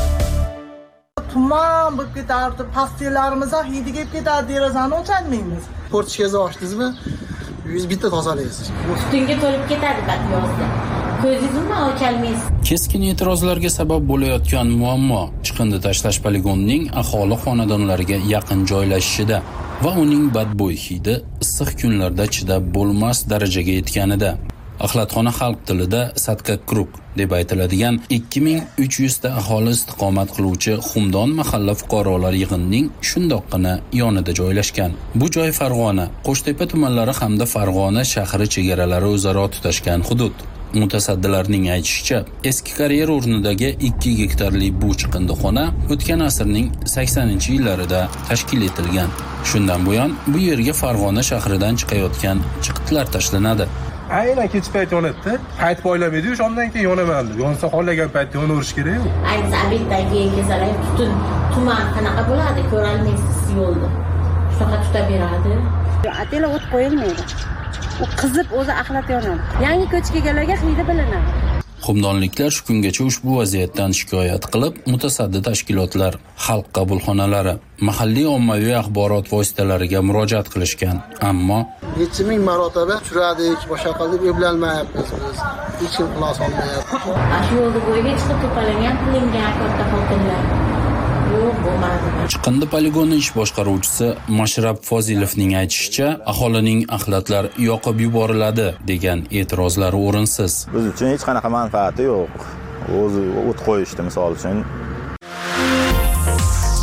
Tuman bo'lib ketardi, pastelarimiz ham hidi kelib ketadi, derazani ochmaymiz. Portishga ochdingizmi? 100 bitta tozalaysiz. Ustunga to'lib ketadi bat yozda. Ko'zingizni ocholmaysiz. Keskin e'tirozlarga sabab bo'layotgan muammo chiqindi tashlash poligonining aholi xonadonlariga yaqin joylashishida va uning badbo'y hidi issiq kunlarda chidab bo'lmas darajaga yetganida. Axlatxona xalq tilida Satka Kruk deb aytiladigan 2300 ta aholi istiqomat qiluvchi Xumdon mahalla fuqarolar yig'inining shundoqqina yonida joylashgan. Bu joy Farg'ona, Qo'shtepa tumanlari hamda Farg'ona shahri chegaralari o'zaro tutashgan hudud. Mutasaddilarning aytishicha, eski karyer o'rnidagi 2 gektarli bu chiqindixona o'tgan asrning 80-yillarida tashkil etilgan. Shundan buyon bu yerga Farg'ona shahridan chiqayotgan chiqitlar tashlanadi. Aynan kech payt yonadi. Payt poylamaydi, o'shandan keyin yonamaydi. Yonsa xohlagan paytda yonaverish kerak yo'q. Ayniqsa obyektdan keyin kelsalar, tutun tuman qanaqa bo'ladi, ko'rolmaysiz yo'lda. Shunaqa tutaveradi. Atela o't qo'yilmaydi. U qizib o'zi axlat yonadi. Yangi ko'chkigalarga hidi bilinadi. Xumdonliklar shu kungacha ushbu vaziyatdan shikoyat qilib, mutasaddi tashkilotlar, xalq qabulxonalari, mahalliy ommaviy axborot vositalariga murojaat qilishgan. Ammo necha ming marotaba uchradik, boshqa qilib yo'llanmayapmiz biz. Hech kim quloq solmayapti. Shu yo'lda bo'yiga chiqib to'plagan qilingan katta hokimlar. Chiqindi poligoni ish boshqaruvchisi Mashrab Fozilovning aytishicha, aholining axlatlar yoqib yuboriladi degan e'tirozlari o'rinsiz. Biz uchun hech qanaqa manfaati yo'q. O'zi o't qo'yishdi, misol uchun.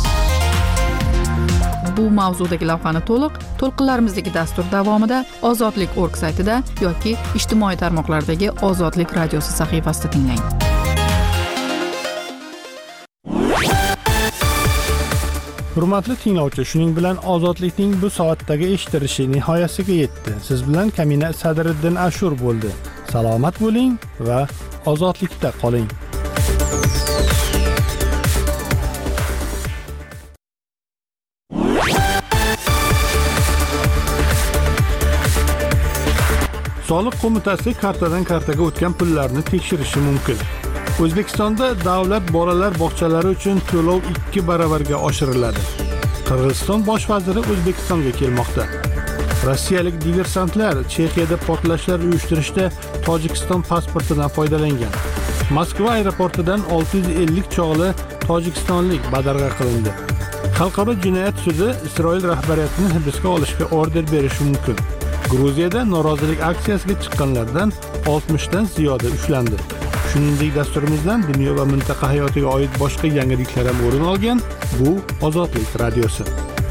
mavzudagi lavhani to'lqinlarimizdagi dastur davomida ozodlik.org saytida yoki ijtimoiy tarmoqlardagi Ozodlik radiosi sahifasida tinglang. Hurmatli tinglovchi, shuning bilan Ozodlikning bu soatdagi eshitilishi nihoyasiga yetdi. Siz bilan Kamina Sadriddin Ashur bo'ldi. Salomat bo'ling va ozodlikda qoling. Soliq qo'mitasi kartadan kartaga o'tgan pullarni tekshirishi mumkin. O'zbekistonda davlat bolalar bog'chalari uchun to'lov 2 baravarga oshiriladi. Qirg'iziston bosh vaziri O'zbekistonga kelmoqda. Rossiyalik diversantlar Chexiyada portlashlar uyushtirishda Tojikiston pasportidan foydalangan. Moskva aeroportidan 650 chog'li tojikistonlik badarg'a qilindi. Xalqaro jinoyat sudi Isroil rahbariyatini hibsga olishga order berishi mumkin. Gruziyada norozilik aksiyasiga chiqqanlardan 60 dan ziyoda ushlandi. Shuningdek, dasturimizdan dunyo va mintaqa hayotiga oid boshqa yangiliklar ham o'rin olgan. Bu Ozodlik radiosi.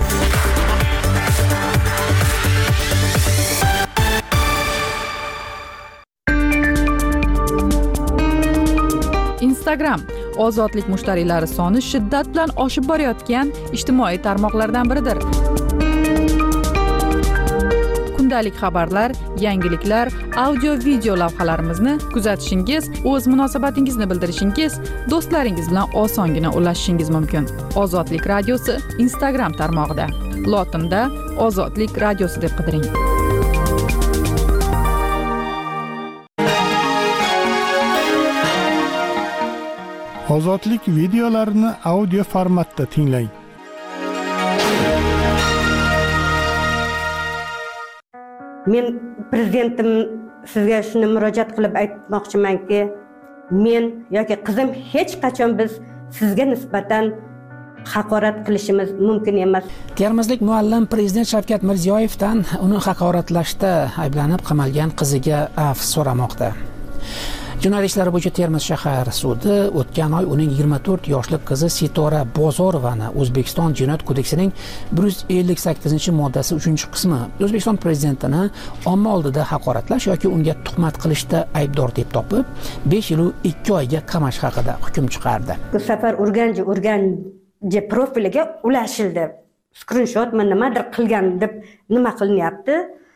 Instagram ozodlik mushtariylari soni shiddat bilan oshib borayotgan ijtimoiy tarmoqlardan biridir. Kundalik xabarlar, yangiliklar, audio-video lavhalarimizni kuzatishingiz, o'z munosabatingizni bildirishingiz, do'stlaringiz bilan osongina ulashishingiz mumkin. Ozodlik radiosi Instagram tarmog'ida. Lotinda Ozodlik radiosi deb qidiring. Ozodlik videolarini audio formatda tinglang. Men prezidentim sizga shuni murojaat qilib aytmoqchimanki, men yoki qizim hech qachon biz sizga nisbatan haqorat qilishimiz mumkin emas. Termizlik muallim prezident Shavkat Mirziyoyevdan uni haqoratlashda ayblanib qamalgan qiziga afv so'ramoqda. Jinoyat ishlari bo'yicha Termiz shahar sudi o'tgan oy uning 24 yoshli qizi Sitora Bozorovani O'zbekiston Jinoyat kodeksining 158-moddasi 3-qismi O'zbekiston prezidentini omma oldida haqoratlash yoki unga tuhmat qilishda aybdor deb topib, 5 yil 2 oyga qamash haqida hukm chiqardi. Bu safar Urganji profiliga ulashildi. Screenshotmi nimadir qilgan deb nima qilinyapti?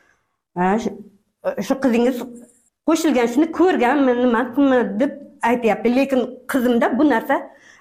Shu qizingiz qo'shilgan shuni ko'rganman, nima deb aytyapti, lekin qizimda bu narsa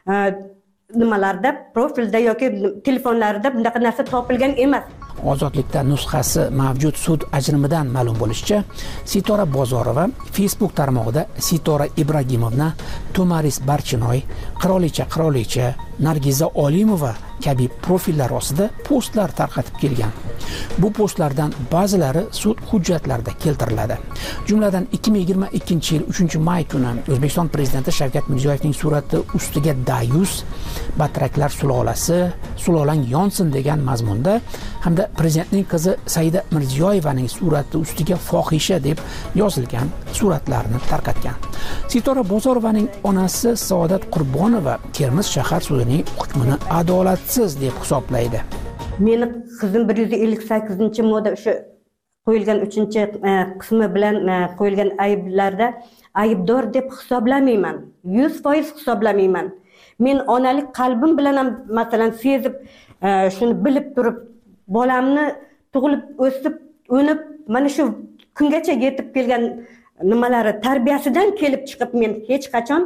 nimalarda, profilda yoki telefonlarida bunaqa narsa topilgan emas. Ozodlikda nusxasi mavjud sud ajrimidan ma'lum bo'lishicha, Sitora Bozorova Facebook tarmog'ida Sitora Ibragimovna, Tomaris Barchinoy, Qirolicha, Nargiza Olimova kabi profillar ostida postlar tarqatib kelgan. Bu postlardan ba'zilari sud hujjatlarida keltiriladi. Jumladan 2022-yil 3-may kuni O'zbekiston prezidenti Shavkat Mirziyoyevning surati ustiga Dayus, Batraklar sulolasi, sulolang yonsin degan mazmunda hamda prezidentning qizi Saida Mirziyoyevaning surati ustiga fohisha deb yozilgan suratlarni tarqatgan. Sitora Bozorovaning onasi Saodat Qurbonova Termiz shahar sudining hukmini adolatsiz deb hisoblaydi. Meni qizim 158-modda o'sha qo'yilgan 3-qismi bilan qo'yilgan ayblarda aybdor deb hisoblamayman. 100% hisoblamayman. Men onalik qalbim bilan ham masalan sezib, shuni bilib turib, bolamni tug'ilib, o'sib, o'nib, mana shu kungacha yetib kelgan nimalari tarbiyasidan kelib chiqib, men hech qachon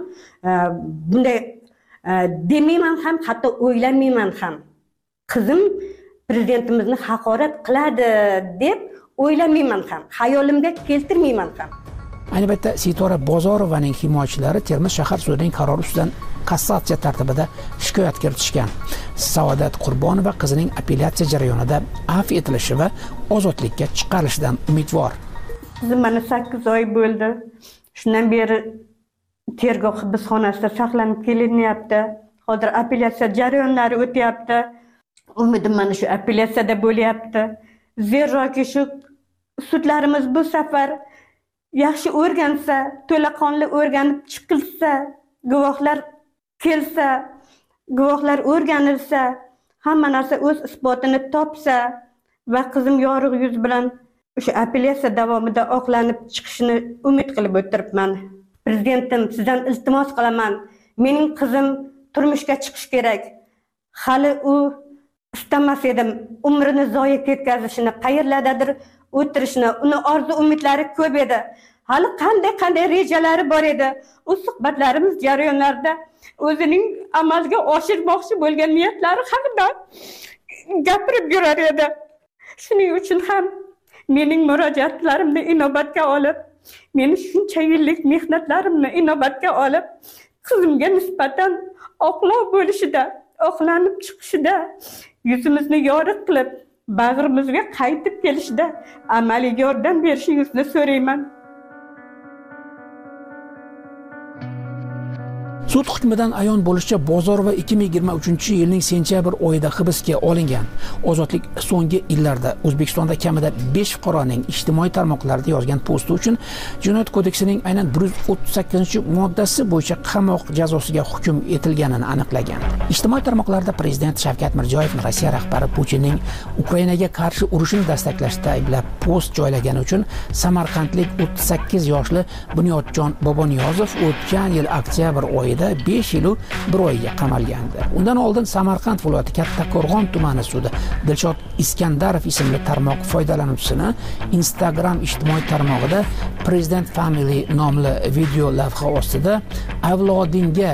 bunday demayman ham, hatto o'ylamayman ham. Qizim prezidentimizni haqorat qiladi deb o'ylamayman ham, xayolimga keltirmayman ham. Ayni paytda Sitora Bozorovaning himoyachilari Termiz shahar sudining qarori ustidan kassatsiya tartibida shikoyat kiritishgan. Saodat Qurbonova qizining apellyatsiya jarayonida afv etilishi va ozodlikka chiqarilishidan umidvor. Qizim mana 8 oy bo'ldi. Shundan beri tergov hibsxonasida saqlanib kelinyapti. Hozir apellyatsiya jarayonlari o'tyapti. Umidim mana shu apellyatsiyada bo'lyapti. Zeroki shu sudlarimiz bu safar yaxshi o'rgansa, to'laqonli o'rganib chiqilsa, guvohlar kelsa, guvohlar o'rganilsa, hamma narsa o'z isbotini topsa va qizim yorug' yuz bilan o'sha apellyatsiya davomida oqlanib chiqishini umid qilib o'tiribman. Prezidentim, sizdan iltimos qilaman. Mening qizim turmushga chiqish kerak. Hali u istamas edim umrini zoya ketkazishini, qayerlardadir o'tirishni, uni orzu umidlari ko'p edi. Hali qanday rejalari bor edi. U suhbatlarimiz jarayonlarida o'zining amalga oshirmoqchi bo'lgan niyatlari haqida gapirib yurar edi. Shuning uchun ham mening murojaatlarimni inobatga olib, meni shuncha yillik mehnatlarimni inobatga olib, qizimga nisbatan oqlov bo'lishida, oqlanib chiqishida, yuzimizni yorug' qilib, bag'rimizga qaytib kelishida amaliy yordam berishingizni so'rayman. Sud hukmidan ayon bo'lishicha, Bozorova 2023-yilning sentyabr oyida hibsga olingan. Ozodlik so'nggi yillarda O'zbekistonda kamida 5 fuqaroning ijtimoiy tarmoqlarda yozgan posti uchun Jinoyat kodeksining aynan 138-moddasi bo'yicha qamoq jazosiga hukm etilganini aniqlagan. Ijtimoiy tarmoqlarda prezident Shavkat Mirziyoyevning Rossiya rahbari Putinning Ukrainaga qarshi urushini destaklashda ayblab post joylagani uchun samarqandlik 38 yoshli Bunyodjon Boboniyozov o'tgan yil oktyabr oyida 5 yil 1 oyga qamalgandi. Undan oldin Samarqand viloyati Kattaqo'rg'on tumani sudi Dilshod Iskandarov ismli tarmoq foydalanuvchisini Instagram ijtimoiy tarmog'ida President Family nomli video lavha ostida avlodinga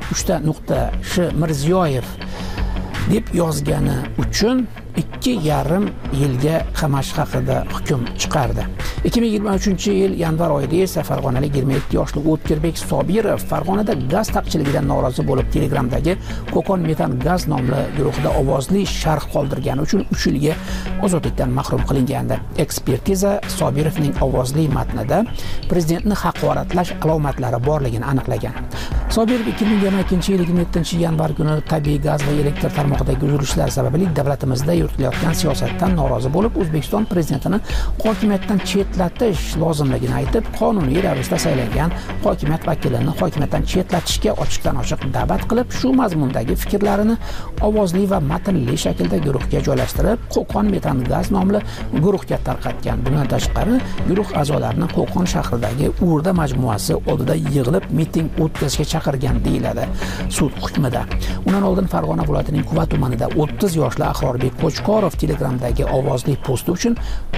3.sh Mirziyoyev deb yozgani uchun 2,5 yilga qamash haqida hukm chiqardi. 2023-yil yanvar oyida esa farg'onalik 22 yoshli O'tkirbek Sobirov Farg'onada gaz taqchiligidan norozi bo'lib Telegramdagi Qo'qon metan gaz nomli guruhida ovozli sharh qoldirgani uchun 3 yilga ozodlikdan mahrum qilingandi. Ekspertiza Sobirovning ovozli matnida prezidentni haqoratlash alomatlari borligini aniqlagan. Sobirov 2022-yil 27-yanvar kuni tabiiy gaz va elektr tarmog'idagi uzilishlar sababli davlatimizda yuritilayotgan siyosatdan norozi bo'lib, O'zbekiston prezidentini hokimiyatdan chetlatish lozimligini aytib, qonuniy ravishda saylangan hokimiyat vakilini hokimiyatdan chetlatishga ochiqdan-ochiq da'vat qilib, shu mazmundagi fikrlarini ovozli va matnli shaklda guruhga joylashtirib, Qo'qon metan gaz nomli guruhga tarqatgan. Bundan tashqari, guruh a'zolarini Qo'qon shahridagi Urda majmuasi oldida yig'ilib miting o'tkazishga chaqirgan deyiladi sud hukmida. Undan oldin Farg'ona viloyatining Quva tumanida 30 yoshli Ahrorbek Qo'chqorov Telegramdagi ovozli posti uchun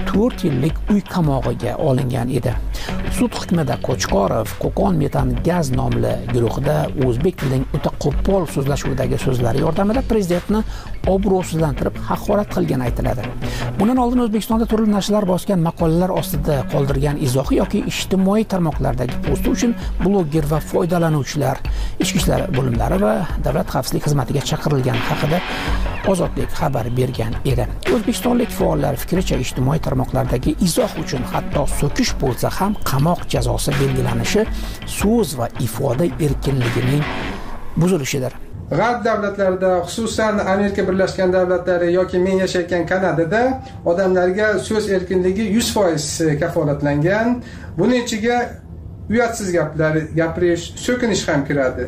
4 yillik uy qamog'iga olingan edi. Sud hukmida Qo'chqorov Qo'qon metan gaz nomli guruhida o'zbek tilining o'ta qo'pol so'zlashuvidagi so'zlari yordamida prezidentni obro'sizlantirib haqorat qilgani aytiladi. Bundan oldin O'zbekistonda turli nashrlar bosgan maqolalar ostida qoldirgan izohi yoki ijtimoiy tarmoqlardagi posti uchun bloger va foydalanuvchilar ichki ishlar bo'limlari va davlat xavfsizlik xizmatiga chaqirilgani haqida Ozodlik xabar bergan edi. O'zbekistonlik faollar fikricha, ijtimoiy tarmoqlardagi izoh uchun hatto so'kish bo'lsa ham qamoq jazosi belgilanishi so'z va ifoda erkinligining buzilishidir. G'arb davlatlarida, xususan Amerika Birlashgan Davlatlari yoki men yashayotgan Kanadada odamlarga so'z erkinligi 100% kafolatlangan. Buning ichiga uyatsiz gaplar gapirish, so'kinish ham kiradi.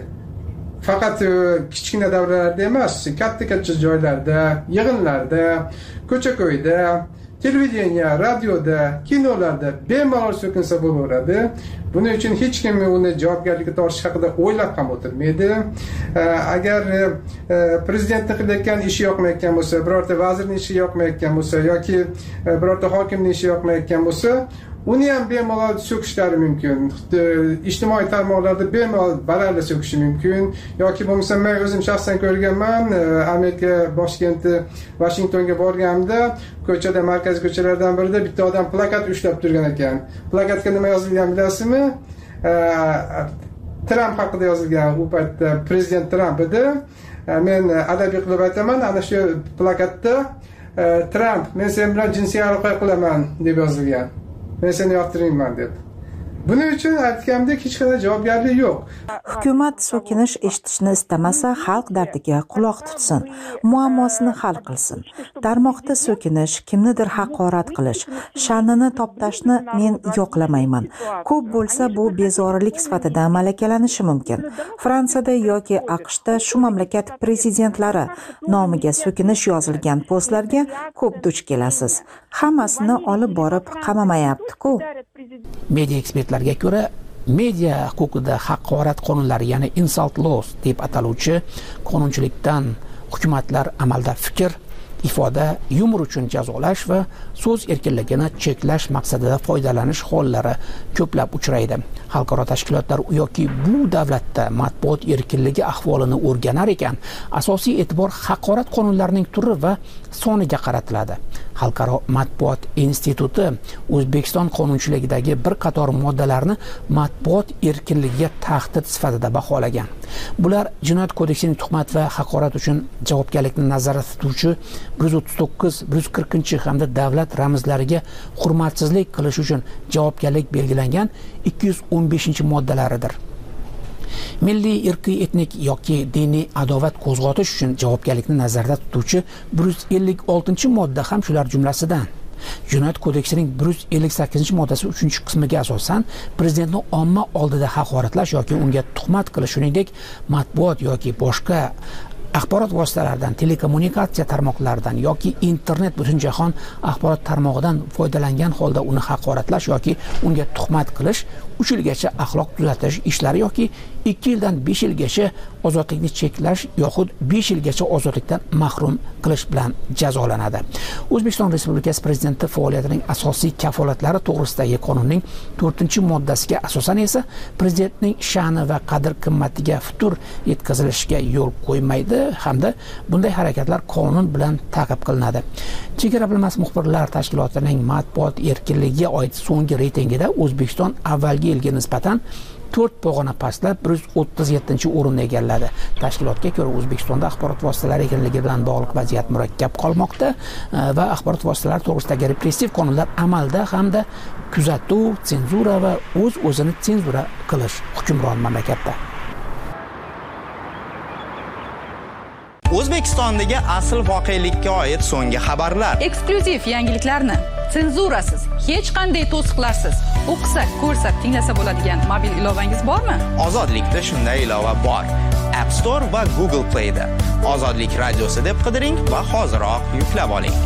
Faqat kichkina davralarda emas, katta joylarda, yig'inlarda, ko'cha-ko'yda, televideniya, radioda, kinolarda bemalol so'kinsa bo'laveradi. Buning uchun hech kim uni javobgarlikka tortish haqida o'ylab ham o'tirmaydi. Agar prezidentni qilayotgan ishi yoqmayotgan bo'lsa, birorta vazirning ishi yoqmayotgan bo'lsa yoki birorta hokimning ishi yoqmayotgan bo'lsa, uni ham bemalol so'kishlari mumkin. Ijtimoiy tarmoqlarda bemalol baralla so'kishi mumkin. Yoki bo'lmasa men o'zim shaxsan ko'rganman, Amerika boshkenti Washingtonga borganimda, ko'chada, markaziy ko'chalardan birida bitta odam plakat ushlab turgan ekan. Plakatga nima yozilgan bilasizmi? Tramp haqida yozilgan. U paytda prezident Tramp edi. Men adabiy qilib aytaman, ana shu plakatda Tramp, men sen bilan jinsiy aloqa qilaman deb yozilgan. Men seni yoqtirmayman deb. Buning uchun aytganimdek hech qanday javobgarlik yo'q. Hukumat so'kinish eshitishni istamasa, xalq dardiga quloq tutsin, muammosini hal qilsin. Tarmoqda so'kinish, kimnidir haqorat qilish, sha'nini toptashni men yo'qlamayman. Ko'p bo'lsa bu bezorilik sifatida malakalanishi mumkin. Fransiyada yoki AQShda shu mamlakat prezidentlari nomiga so'kinish yozilgan postlarga ko'p duch kelasiz. Hammasini olib borib qamamayapti-ku. Media ekspertlarga ko'ra, media huquqida haqorat qonunlari, ya'ni insult laws deb ataluvchi qonunchilikdan hukumatlar amalda fikr, ifoda, yumor uchun jazolash va so'z erkinligini cheklash maqsadida foydalanish hollari ko'plab uchraydi. Xalqaro tashkilotlar yoki bu davlatda matbuot erkinligi ahvolini o'rganar ekan, asosiy e'tibor haqorat qonunlarining turi va soniga qaratiladi. Xalqaro matbuot instituti O'zbekiston qonunchiligidagi bir qator moddalarni matbuot erkinligiga tahdid sifatida baholagan. Bular Jinoyat kodeksining tuhmat va haqorat uchun javobgarlikni nazarda tutuvchi 139, 140 hamda davlat ramzlariga hurmatsizlik qilish uchun javobgarlik belgilangan 215-moddalaridir. Milliy, irqiy, etnik yoki diniy adovat qo'zg'atish uchun javobgarlikni nazarda tutuvchi 156-modda ham shular jumlasidan. Jinoyat kodeksining 158-moddasi 3-qismiga asosan prezidentni omma oldida haqoratlash yoki unga tuhmat qilish, shuningdek matbuot yoki boshqa axborot vositalaridan, telekommunikatsiya tarmoqlaridan yoki internet butun jahon axborot tarmog'idan foydalangan holda uni haqoratlash yoki unga tuhmat qilish 3 yilgacha axloq tuzatish ishlari yoki 2 yildan 5 yilgacha ozodlikni cheklash yoxud 5 yilgacha ozodlikdan mahrum qilish bilan jazolanadi. O'zbekiston Respublikasi Prezidenti faoliyatining asosiy kafolatlari to'g'risidagi qonunning 4-moddasiga asosan esa prezidentning sha'ni va qadr-qimmatiga futur yetkazilishiga yo'l qo'ymaydi hamda bunday harakatlar qonun bilan ta'qib qilinadi. Chegara bilmas muxbirlar tashkilotining matbuot erkinligiga oid so'nggi reytingida O'zbekiston avvalgi yilga nisbatan 4 pog'ona pastlab 137-o'rinni egalladi. Tashkilotga ko'ra O'zbekistonda axborot vositalari erkinligi bilan bog'liq vaziyat murakkab qolmoqda va axborot vositalari to'g'risidagi repressiv qonunlar amalda hamda kuzatuv, senzura va o'z-o'zini senzura qilish hukmron mamlakatda. O'zbekistondagi asl voqelikka oid so'nggi xabarlar, eksklyuziv yangiliklarni senzurasiz, hech qanday to'siqlarsiz o'qisak, ko'rsak, tinglasa bo'ladigan mobil ilovangiz bormi? Ozodlikda shunday ilova bor. App Store va Google Play da Ozodlik radiosi deb qidiring va hoziroq yuklab oling.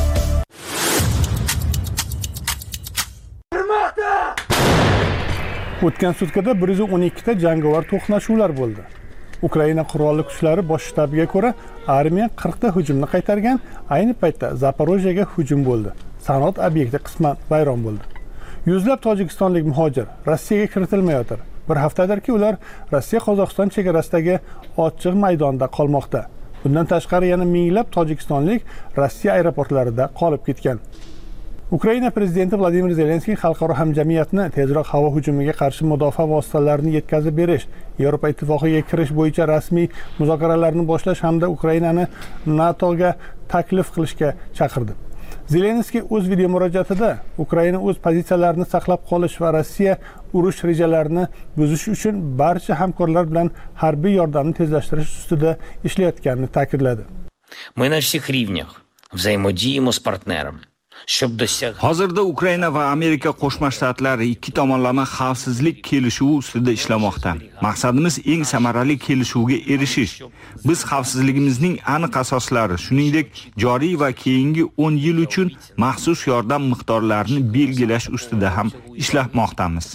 O'tgan sutkada 112 ta jangovar to'qnashuvlar bo'ldi. Ukraina qurolli kuchlari bosh shtabiga ko'ra, armiya 40 ta hujumni qaytargan. Ayni paytda Zaporojyega hujum bo'ldi. Sanoat obyekti qisman vayron bo'ldi. Yuzlab tojikistonlik muhojir Rossiyaga kiritilmayotir. Bir haftadirki ular Rossiya-Qozog'iston chegarasidagi ochiq maydonda qolmoqda. Bundan tashqari yana minglab tojikistonlik Rossiya aeroportlarida qolib ketgan. Ukraina prezidenti Vladimir Zelenskiy xalqaro hamjamiyatni tezroq havo hujumiga qarshi mudofaa vositalarini yetkazib berish, Yevropa ittifoqiga kirish bo'yicha rasmiy muzokaralarni boshlash hamda Ukrainani NATOga taklif qilishga chaqirdi. Zelenskiy o'z video murojaatida Ukraina o'z pozitsiyalarini saqlab qolish va Rossiya urush rejalarini buzish uchun barcha hamkorlar bilan harbiy yordamni tezlashtirish ustida ishlayotganini ta'kidladi. Мы на всех уровнях взаимодействуем с партнером. Hozirda Ukraina va Amerika Qo'shma Shtatlari ikki tomonlama xavfsizlik kelishuvi ustida ishlamoqda. Maqsadimiz eng samarali kelishuvga erishish. Biz xavfsizligimizning aniq asoslari, shuningdek, joriy va keyingi 10 yil uchun maxsus yordam miqdorlarini belgilash ustida ham ishlamoqdamiz.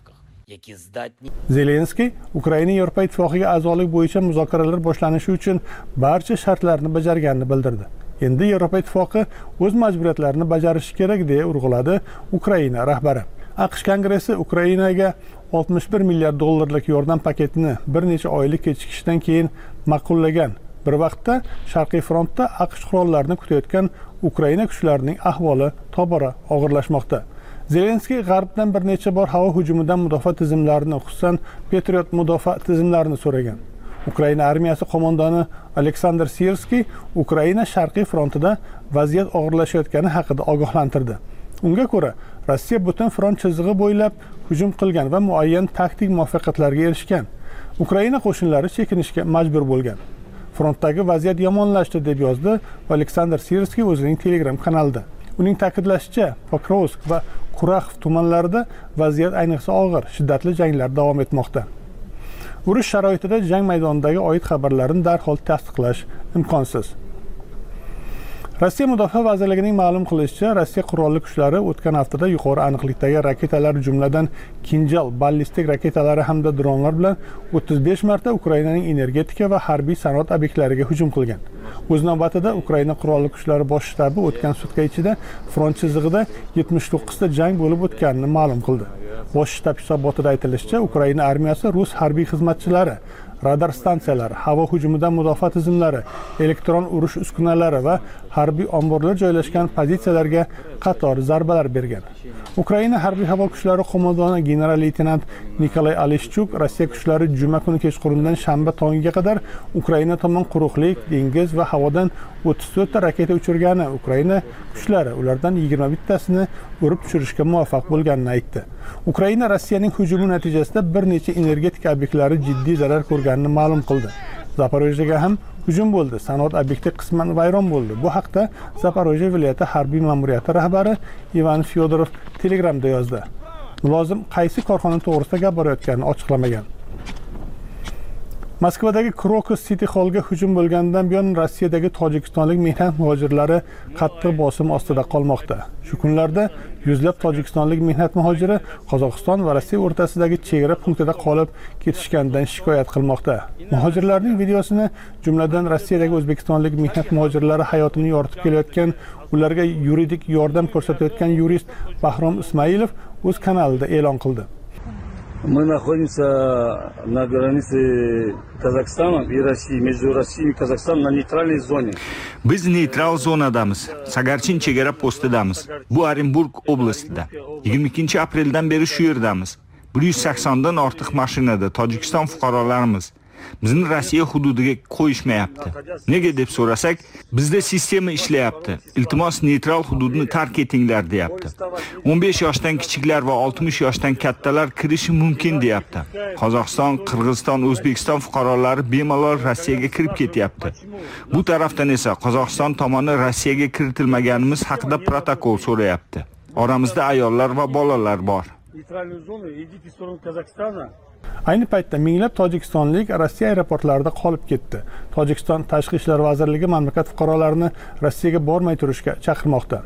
Zelenskiy Ukraina Yevropa ittifoqiga a'zolik bo'yicha muzokaralar boshlanishi uchun barcha shartlarni bajarganini bildirdi. Endi Yevropa ittifoqi o'z majburiyatlarini bajarishi kerak deb urg'uladi Ukraina rahbari. AQSh Kongressi Ukrainaga 61 milliard dollarlik yordam paketini bir necha oylik kechikishdan keyin ma'qullagan. Bir vaqtda Sharqiy frontda AQSh qurollarini kutayotgan Ukraina kuchlarining ahvoli tobora og'irlashmoqda. Zelenskiy G'arbdan bir necha bor havo hujumidan mudofaa tizimlarini, xususan Patriot mudofaa tizimlarini so'ragan. Ukraina armiyasi qo'mondoni Aleksandr Sirskiy Ukraina Sharqiy frontida vaziyat og'irlashayotgani haqida ogohlantirdi. Unga ko'ra, Rossiya butun front chizig'i bo'ylab hujum qilgan va muayyan taktik muvaffaqiyatlarga erishgan. Ukraina qo'shinlari chekinishga majbur bo'lgan. Frontdagi vaziyat yomonlashdi deb yozdi Aleksandr Sirskiy o'zining Telegram kanalida. Uning ta'kidlashicha, Pokrovsk va Kuraxov tumanlarida vaziyat ayniqsa og'ir, shiddatli janglar davom etmoqda. Urush sharoitida jang maydonidagi oid xabarlarni darhol tasdiqlash imkonsiz. Rossiya Mudofaa vazirligining ma'lum qilishicha, Rossiya qurolli kuchlari o'tgan haftada yuqori aniqlikdagi raketalar, jumladan Kinjal ballistik raketalari hamda dronlar bilan 35 marta Ukrainaning energetika va harbiy sanoat obyektlariga hujum qilgan. O'z navbatida Ukraina qurolli kuchlari bosh shtabi o'tgan sutka ichida front chizig'ida 79 ta jang bo'lib o'tganini ma'lum qildi. Bosh shtab hisobotida aytilishicha, Ukraina armiyasi rus harbiy xizmatchilari, radar stansiyalari, havo hujumidan mudofaa tizimlari, elektron urush uskunalari va harbiy omborlar joylashgan pozitsiyalarga qator zarbalar bergan. Ukraina harbiy havo kuchlari qo'mondoni general-leytenant Nikolay Aleshchuk Rossiya kuchlari juma kuni kechqurundan shanba tongiga qadar Ukraina tomon quruqlik, dengiz va havodan 34 ta raketa uchirgani, Ukraina kuchlari ulardan 21 tasini urib tushirishga muvaffaq bo'lganini aytdi. Ukraina Rossiyaning hujumi natijasida bir necha energetika obyektlari jiddiy zarar ko'rganini ma'lum qildi. Zaporojyega ham hujum bo'ldi. Sanoat obyekti qisman vayron bo'ldi. Bu haqda Zaporojye viloyati harbiy ma'muriyati rahbari Ivan Fyodorov Telegramda yozdi. Mulozim qaysi korxona to'g'risida gap borayotganini ochiqlamagan. Moskvadagi Krokus City Hallga hujum bo'lgandan buyon Rossiyadagi tojikistonlik mehnat muhojirlari qattiq bosim ostida qolmoqda. Shu kunlarda yuzlab tojikistonlik mehnat muhojiri Qozog'iston va Rossiya o'rtasidagi chegara punktida qolib ketishgandan shikoyat qilmoqda. Muhojirlarning videosini, jumladan Rossiyadagi o'zbekistonlik mehnat muhojirlari hayotini yoritib kelayotgan, ularga yuridik yordam ko'rsatayotgan yurist Bahrom Ismailov o'z kanalida e'lon qildi. Мы находимся на границе Казахстана и России, между Россией и Казахстаном на нейтральной зоне. Biz neytral zonadamiz. Sagarchin chegara postidamiz. Bu Orenburg oblastida. 22 apreldan beri shu yerdamiz. 180 dan ortiq mashinada Tojikiston fuqarolarimiz. Bizni Rossiya hududiga qo'yishmayapti. Nega deb so'rasak, bizda sistema ishlayapti. Iltimos neytral hududni tark etinglar deyapti. 15 yoshdan kichiklar va 60 yoshdan kattalar kirishi mumkin deyapti. Qozog'iston, Qirg'iziston, O'zbekiston fuqarolari bemalol Rossiyaga kirib ketyapti. Bu tarafdan esa Qozog'iston tomoni Rossiyaga kiritilmaganimiz haqida protokol so'rayapti. Oramizda ayollar va bolalar bor. Ayni paytda minglab tojikistonlik Rossiya aeroportlarida qolib ketdi. Tojikiston Tashqi ishlar vazirligi mamlakat fuqarolarini Rossiyaga bormay turishga chaqirmoqda.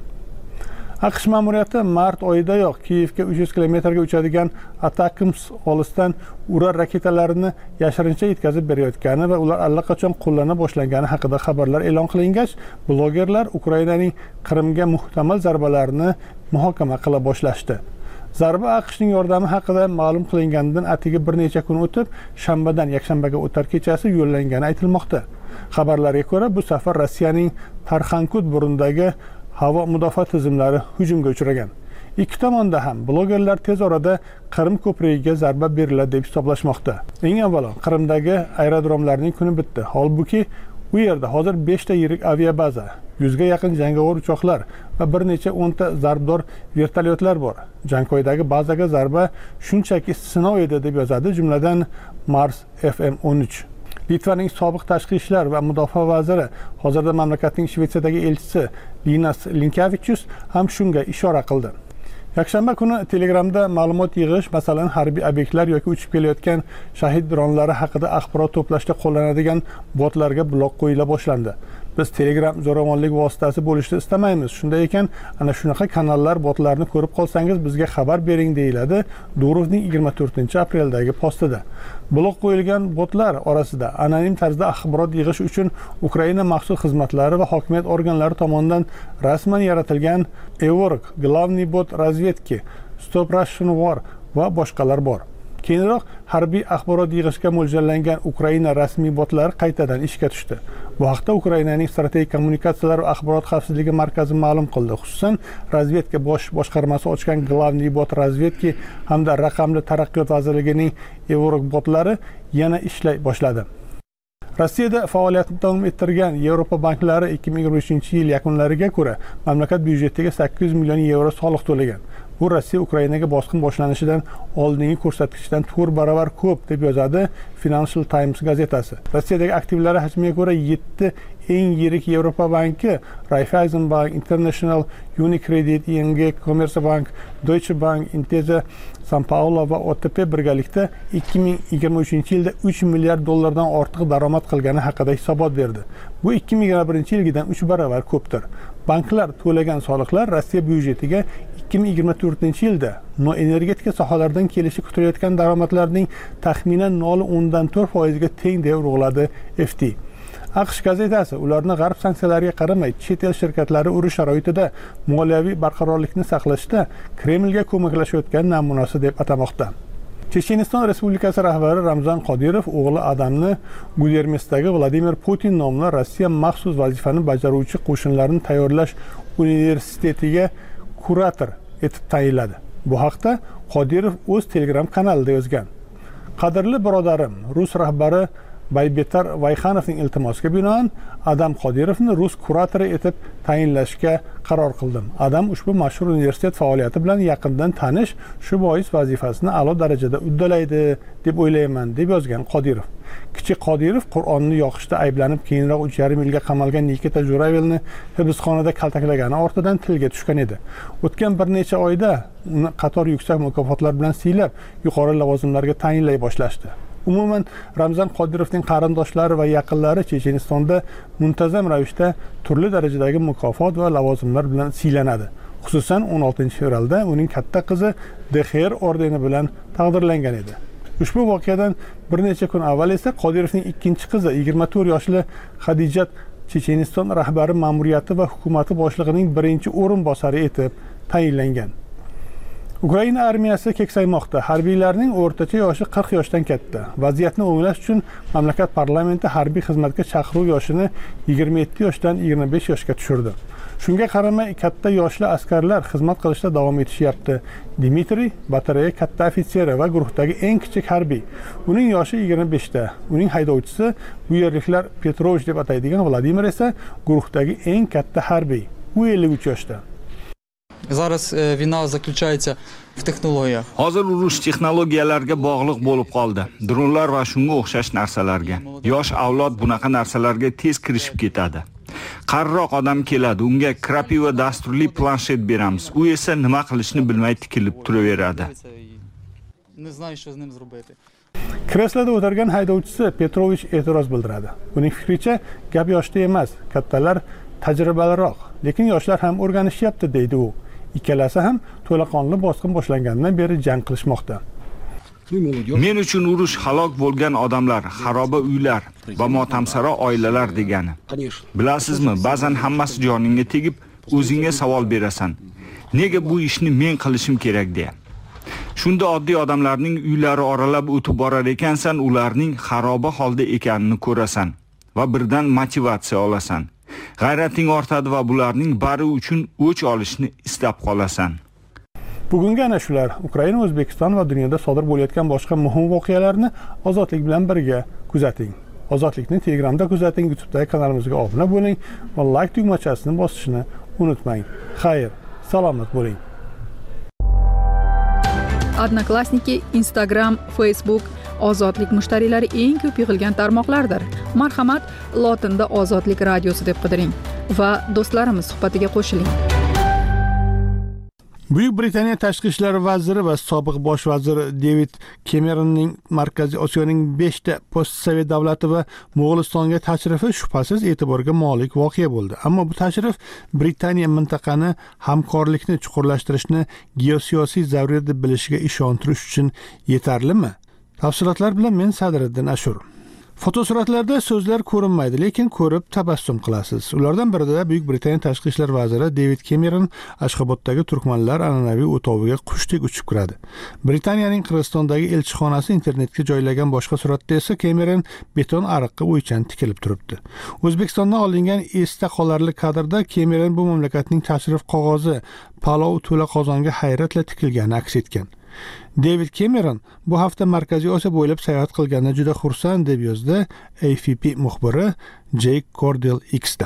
AQSh ma'muriyati mart oyidayoq Kiyevga 300 kilometrga uchadigan Atakms olisdan urar raketalarini yashirincha yetkazib berayotgani va ular allaqachon qo'llana boshlangani haqida xabarlar e'lon qilingach, blogerlar Ukrainaning Qrimga muhtamal zarbalarini muhokama qila boshlashdi. Zarba AQShning yordami haqida ma'lum qilinganidan atigi bir necha kun o'tib, shanbadan yakshanbaga o'tar kechasi yo'llangani aytilmoqda. Xabarlarga ko'ra, bu safar Rossiyaning Tarxankut burundagi havo mudofaa tizimlari hujumga uchragan. Ikki tomonda ham blogerlar tez orada Qrim ko'prigiga zarba beriladi deb hisoblashmoqda. Eng avvalo, Qrimdagi aerodromlarning kuni bitdi. Holbuki, u yerda hozir 5 ta yirik aviabaza, 100 ga yaqin jangovar uchoqlar va bir necha 10 ta zarbdor vertolyotlar bor. Jankoydagi bazaga zarba shunchaki sinov edi deb yozadi, jumladan Mars FM 13. Litvaning sobiq tashqi ishlar va mudofaa vaziri, hozirda mamlakatning Shvetsiyadagi elchisi Linas Linkevičius ham shunga ishora qildi. Yakshanba kuni Telegramda ma'lumot yig'ish, masalan, harbiy obyektlar yoki uchib kelayotgan shahid dronlari haqida axborot to'plashda qo'llanadigan botlarga blok qo'yila boshlandi. Biz Telegram zo'ravonlik vositasi bo'lishni istamaymiz. Shunday ekan, ana shunaqa kanallar, botlarni ko'rib qolsangiz bizga xabar bering, deyiladi Durovning 24-apreldagi postida. Blok qo'yilgan botlar orasida anonim tarzda axborot yig'ish uchun Ukraina maxsus xizmatlari va hokimiyat organlari tomonidan rasman yaratilgan Evorg, Glavniy bot razvedki, Stop Russian War va boshqalar bor. Keyinroq harbiy axborot yig'ishga mo'ljallangan Ukraina rasmiy botlari qaytadan ishga tushdi. Bu haqda Ukrainaning strategik kommunikatsiyalar va axborot xavfsizligi markazi ma'lum qildi. Xususan, razvedka boshqarmasi ochgan Glavniy bot razvedki hamda raqamli taraqqiyot vazirligining Evorg botlari yana ishlay boshladi. Rossiyada faoliyatini davom ettirgan Yevropa banklari 2023-yil yakunlariga ko'ra mamlakat byudjetiga 800 million yevro soliq to'lagan. Bu Rossiya Ukrainaga bosqin boshlanishidan oldingi ko'rsatkichdan 4 barobar ko'p deb yozadi Financial Times gazetasi. Rossiyadagi aktivlari hajmiga ko'ra 7 eng yirik Yevropa banki Raiffeisenbank, International, Unicredit, ING, Commerzbank, Deutsche Bank, Intesa, San Paulo va OTP birgalikda 2023-yilda 3 milliard dollardan ortiq daromad qilgani haqida hisobot berdi. Bu 2021-yilgidan 3 barobar ko'pdir. Banklar to'lagan soliqlar Rossiya byudjetiga 2024-yilda energetika sohalaridan kelishi kutilayotgan daromadlarning taxminan 0.4% ga teng deb urg'uladi FT. AQSh gazetasi ularni g'arb sanksiyalariga qaramay chet el shirkatlari urush sharoitida moliyaviy barqarorlikni saqlashda Kremlga ko'maklashayotgan namunasi deb atamoqda. Checheniston Respublikasi rahbari Ramzan Qodirov o'g'li Adamni Gudermesdagi Vladimir Putin nomli Rossiya maxsus vazifani bajaruvchi qo'shinlarni tayyorlash universitetiga kurator etib tayinladi. Bu haqda Qodirov o'z Telegram kanalida yozgan. Qadrli birodarim, Rus rahbari Baybetar Vayxanovning iltimosiga binoan Adam Qodirovni rus kuratori etib tayinlashga qaror qildim. Adam ushbu mashhur universitet faoliyati bilan yaqindan tanish, shu bois vazifasini a'lo darajada uddalaydi deb o'ylayman, deb yozgan Qodirov. Kichik Qodirov Qur'onni yoqishda ayblanib keyinroq 3,5 yilga qamalgan Nikita Juravelni hibsxonada kaltaklagani ortidan tilga tushgan edi. O'tgan bir necha oyda uni qator yuksak mukofotlar bilan siylab, yuqori lavozimlarga tayinlay boshlashdi. Umuman Ramzan Qodirovning qarindoshlari va yaqinlari Chechenistonda muntazam ravishda turli darajadagi mukofot va lavozimlar bilan siylanadi. Xususan 16-fevralda uning katta qizi Dexer ordeni bilan taqdirlangan edi. Ushbu voqeadan bir necha kun avval esa Qodirovning ikkinchi qizi 24 yoshli Xadijat Checheniston rahbari ma'muriyati va hukumati boshlig'ining birinchi o'rinbosari etib tayinlangan. Ukraina armiyasi keksaymoqda. Harbiylarning o'rtacha yoshi 40 yoshdan katta. Vaziyatni o'nglash uchun mamlakat parlamenti harbiy xizmatga chaqiruv yoshini 27 yoshdan 25 yoshga tushirdi. Shunga qaramay katta yoshli askarlar xizmat qilishda davom etishyapti. Dmitriy batareya katta ofitseri va guruhdagi eng kichik harbiy. Uning yoshi 25 da. Uning haydovchisi bu yerliklar Petrovich deb ataydigan Vladimir esa guruhdagi eng katta harbiy. U 53 yoshda. Зараз війна заключається в технологіях. Hozir urush texnologiyalarga bog'liq bo'lib qoldi. Dronlar va shunga o'xshash narsalarga. Yosh avlod bunaqa narsalarga tez kirishib ketadi. Qariroq odam keladi, unga Krapiva dasturli planshet beramiz. U esa nima qilishni bilmay tikilib turaveradi. Не знаю, що з ним зробити. Kresloda o'tirgan haydovchisi Petrovich e'tiroz bildiradi. Uning fikricha, gap yoshda emas, kattalar tajribaliroq, lekin yoshlar ham o'rganishyapti deydi u. Ikkalasi ham to'laqonli bosqin boshlangandan beri jang qilishmoqda. Men uchun urush halok bo'lgan odamlar, xaroba uylar va motamsaro oilalar degani. Bilasizmi, ba'zan hammasi joningga tegib, o'zingga savol berasan. Nega bu ishni men qilishim kerak deya. Shunda oddiy odamlarning uylari oralab o'tib borar ekansan, ularning xaroba holda ekanini ko'rasan va birdan motivatsiya olasan. G'ayrating ortadi va bularning bari uchun o'ch olishni istab qolasan. Bugungi ana shular Ukraina, O'zbekiston va dunyoda sodir bo'layotgan boshqa muhim voqealarni Ozodlik bilan birga kuzating. Ozodlikni Telegramda kuzating, YouTube'dagi kanalimizga obuna bo'ling va like tugmachasini bosishni unutmang. Xayr, salomat bo'ling. Odnoklassniki, Instagram, Facebook Ozodlik mushtariylari eng ko'p yig'ilgan tarmoqlardir. Marhamat, lotinda Ozodlik radiosi deb qidiring va do'stlarimiz suhbatiga qo'shiling. Buyuk Britaniya tashqi ishlar vaziri va sobiq bosh vazir David Cameronning Markaziy Osiyoning 5 ta postsovet davlati va Mo'g'ulistonga tashrifi shubhasiz e'tiborga molik voqea bo'ldi. Ammo bu tashrif Britaniya mintaqani hamkorlikni chuqurlashtirishni geosiyosiy zarurat deb bilishiga ishontirish uchun yetarlimi? Tafsilotlar bilan men Sadriddin Ashur. Fotosuratlarda so'zlar ko'rinmaydi, lekin ko'rib tabassum qilasiz. Ulardan birida Buyuk Britaniya tashqi ishlar vaziri David Cameron Ashxoboddagi turkmanlar an'anaviy o'toviga qushdek uchib kiradi. Britaniyaning Qirg'izistondagi elchixonasi internetga joylagan boshqa suratda esa Cameron beton ariqqa o'ychan tikilib turibdi. O'zbekistondan olingan esda qolarli kadrda Cameron bu mamlakatning tashrif qog'ozi palov to'la qozonga hayratla tikilgani aks etgan. David Cameron bu hafta Markaziy Osiyo bo'ylab sayohat qilganidan juda xursand deb yozdi AFP muxbiri Jake Cordell X'da.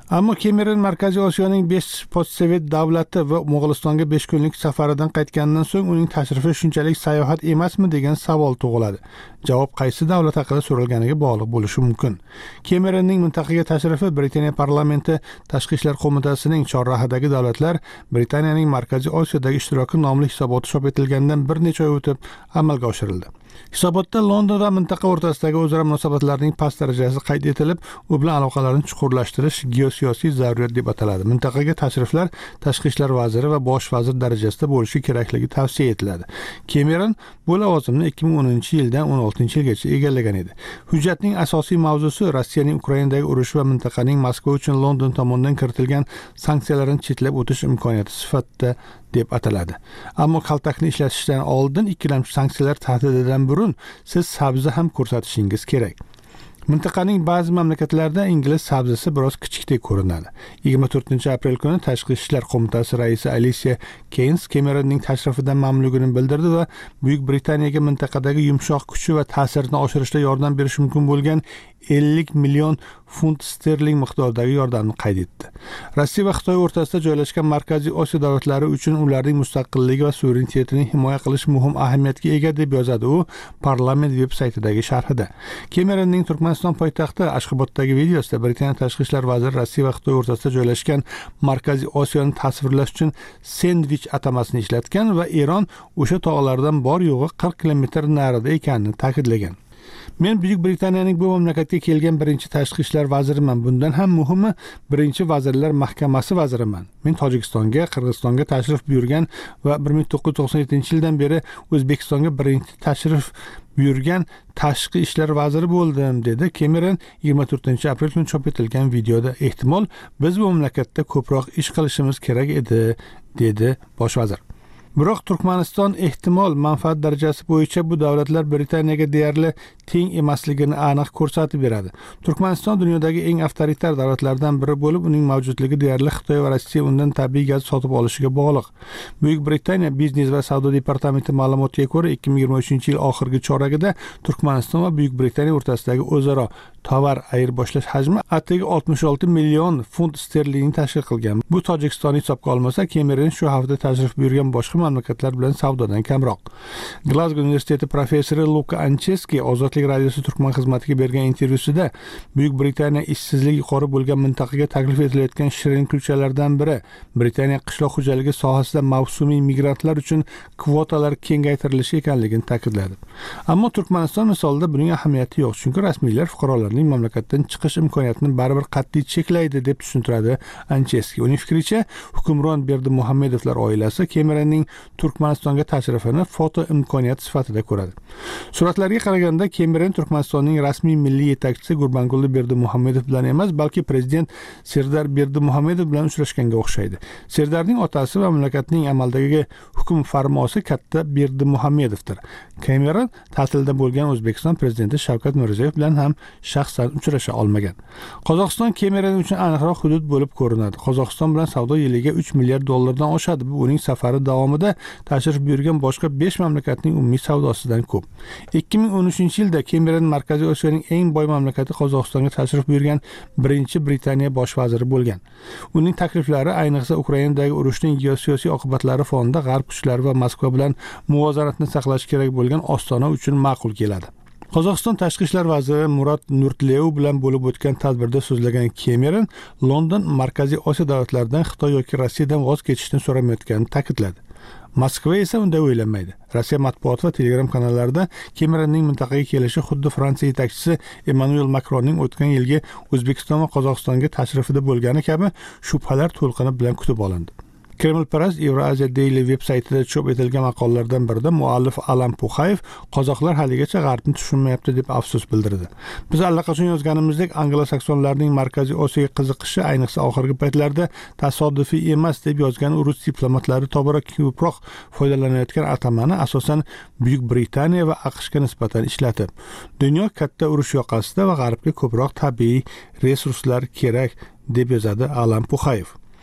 Ammo Kemeron Markaziy Osiyoning 5 postsovet davlati va Mo'g'ulistonga 5 kunlik safaridan qaytgandan so'ng uning tashrifi shunchalik sayohat emasmi degan savol tug'iladi. Javob qaysi davlat haqida so'ralganiga bog'liq bo'lishi mumkin. Kemeronning mintaqaga tashrifi Britaniya parlamenti Tashqi ishlar qo'mitasining chorrahadagi davlatlar Britaniyaning Markaziy Osiyodagi ishtiroki nomli hisoboti chop etilgandan bir necha oy o'tib amalga oshirildi. Hisobotda London va mintaqa o'rtasidagi o'zaro munosabatlarning past darajasi qayd etilib, u bilan aloqalarni chuqurlashtirish geosiyosiy zaruriyat deb ataladi. Mintaqaga tashriflar tashqi ishlar vaziri va bosh vazir darajasida bo'lishi kerakligi tavsiya etiladi. Kemeron bu lavozimni 2010-yildan 16-yilgacha egallagan edi. Hujjatning asosiy mavzusi Rossiyaning Ukrainadagi urushi va mintaqaning Moskva uchun London tomonidan kiritilgan sanksiyalarni chetlab o'tish imkoniyati sifatida deb ataladi. Ammo kaltakni ishlatishdan oldin ikkilamchi sanksiyalar tahdididan burun siz sabzi ham ko'rsatishingiz kerak. Mintaqaning ba'zi mamlakatlarida ingliz sabzisi biroz kichikdek ko'rinadi. 24-aprel kuni Tashqi ishlar qo'mitasi raisi Alicia Keys Kemeronning tashrifidan mamnunligini bildirdi va Buyuk Britaniyaga mintaqadagi yumshoq kuchi va ta'sirini oshirishda yordam berishi mumkin bo'lgan 50 million funt sterling miqdoridagi yordamni qayd etdi. Rossiya va Xitoy o'rtasida joylashgan Markaziy Osiyo davlatlari uchun ularning mustaqilligi va suverenitetini himoya qilish muhim ahamiyatga ega deb yozadi u parlament veb-saytidagi sharhida. Kemeronning Turkmaniston poytaxti Ashxoboddagi videosida Britaniya tashqi ishlar vaziri Rossiya va Xitoy o'rtasida joylashgan Markaziy Osiyoni tasvirlash uchun sendvich atamasini ishlatgan va Eron o'sha tog'lardan bor yo'g'i 40 kilometr narida ekanini ta'kidlagan. Men Buyuk Britaniyaning bu mamlakatga kelgan birinchi tashqi ishlar vaziriman. Bundan ham muhimi, birinchi vazirlar mahkamasi vaziriman. Men Tojikistonga, Qirg'izistonga tashrif buyurgan va 1997-yildan beri O'zbekistonga birinchi tashrif buyurgan tashqi ishlar vaziri bo'ldim, dedi Kemeron 24-aprel kuni chop etilgan videoda. Ehtimol biz bu mamlakatda ko'proq ish qilishimiz kerak edi, dedi bosh vazir. Biroq Turkmaniston ehtimol manfaat darajasi bo'yicha bu davlatlar Britaniyaga deyarli teng emasligini aniq ko'rsatib beradi. Turkmaniston dunyodagi eng avtoritar davlatlardan biri bo'lib, uning mavjudligi deyarli Xitoy va Rossiya undan tabiiy gaz sotib olishiga bog'liq. Buyuk Britaniya biznes va savdo departamenti ma'lumotiga ko'ra, 2023-yil oxirgi choragida Turkmaniston va Buyuk Britaniya o'rtasidagi o'zaro tovar ayirboshlash hajmi atigi 66 million funt sterlingni tashkil qilgan. Bu Tojikistonni hisobga olmasa, Kemeron shu hafta tashrif buyurgan boshqa mamlakatlar bilan savdodan kamroq. Glasgow universiteti professori Luka Ancheski Ozodlik radiosi Turkman xizmatiga bergan intervyusida Buyuk Britaniya ishsizligi yuqori bo'lgan mintaqaga taklif etilayotgan shirin kulchalardan biri Britaniya qishloq xo'jaligi sohasida mavsumiy migrantlar uchun kvotalar kengaytirilishi ekanligini ta'kidladi. Ammo Turkmaniston misolida buning ahamiyati yo'q, chunki rasmiylar fuqarolarning mamlakatdan chiqish imkoniyatini baribir qat'iy cheklaydi deb tushuntiradi Ancheski. Uning fikricha, hukmron Berdimuhamedovlar oilasi Kemeronning Turkmanistonga tashrifini foto imkoniyat sifatida ko'radi. Suratlarga qaraganda Kemeron Turkmanistonning rasmiy milliy yetakchisi Gurbanguli Berdimuhamedov bilan emas, balki prezident Serdar Berdimuhamedov bilan uchrashganga o'xshaydi. Serdarning otasi va mamlakatning amaldagi hukm farmosi katta Berdimuhamedovdir. Kemeron ta'tilda bo'lgan O'zbekiston prezidenti Shavkat Mirziyoyev bilan ham shaxsan uchrasha olmagan. Qozog'iston Kemeron uchun aniqroq hudud bo'lib ko'rinadi. Qozog'iston bilan savdo yiliga 3 milliard dollardan oshadi. Bu uning safari davomida tashrif buyurgan boshqa 5 mamlakatning umumiy savdosidan ko'p. 2013-yilda Kemeron Markaziy Osiyoning eng boy mamlakati Qozog'istonga tashrif buyurgan birinchi Britaniya bosh vaziri bo'lgan. Uning takliflari ayniqsa Ukrainadagi urushning geosiyosiy oqibatlari fonida G'arb kuchlari va Moskva bilan muvozanatni saqlash kerak bo'lgan ostona uchun ma'qul keladi. Qozog'iston tashqi ishlar vaziri Murat Nurtleyev bilan bo'lib o'tgan tadbirda so'zlagan Kemeron London Markaziy Osiyo davlatlaridan Xitoy yoki Rossiyadan voz kechishni so'ramayotganini ta'kidladi. Moskva esa unday o'ylamaydi. Rossiya matbuot va Telegram kanallarida Kemeronning mintaqaga kelishi xuddi Fransiya yetakchisi Emmanuel Macronning o'tgan yilgi O'zbekiston va Qozog'istonga tashrifida bo'lgani kabi shubhalar to'lqini bilan kutib olindi. Kremlparast Eurasia Daily veb-saytida chop etilgan maqolalardan birida muallif Alan Puxayev qozoqlar haligacha g'arbni tushunmayapti deb afsus bildirdi. Biz allaqachon yozganimizdek, anglosaksonlarning Markaziy Osiyoga qiziqishi ayniqsa oxirgi paytlarda tasodifiy emas deb yozgan rus diplomatlari tobora ko'proq foydalanayotgan atamani asosan Buyuk Britaniya va AQShga nisbatan ishlatib, dunyo katta urush yoqasida va g'arbga ko'proq tabiiy resurslar kerak deb yozadi Alan Puxayev.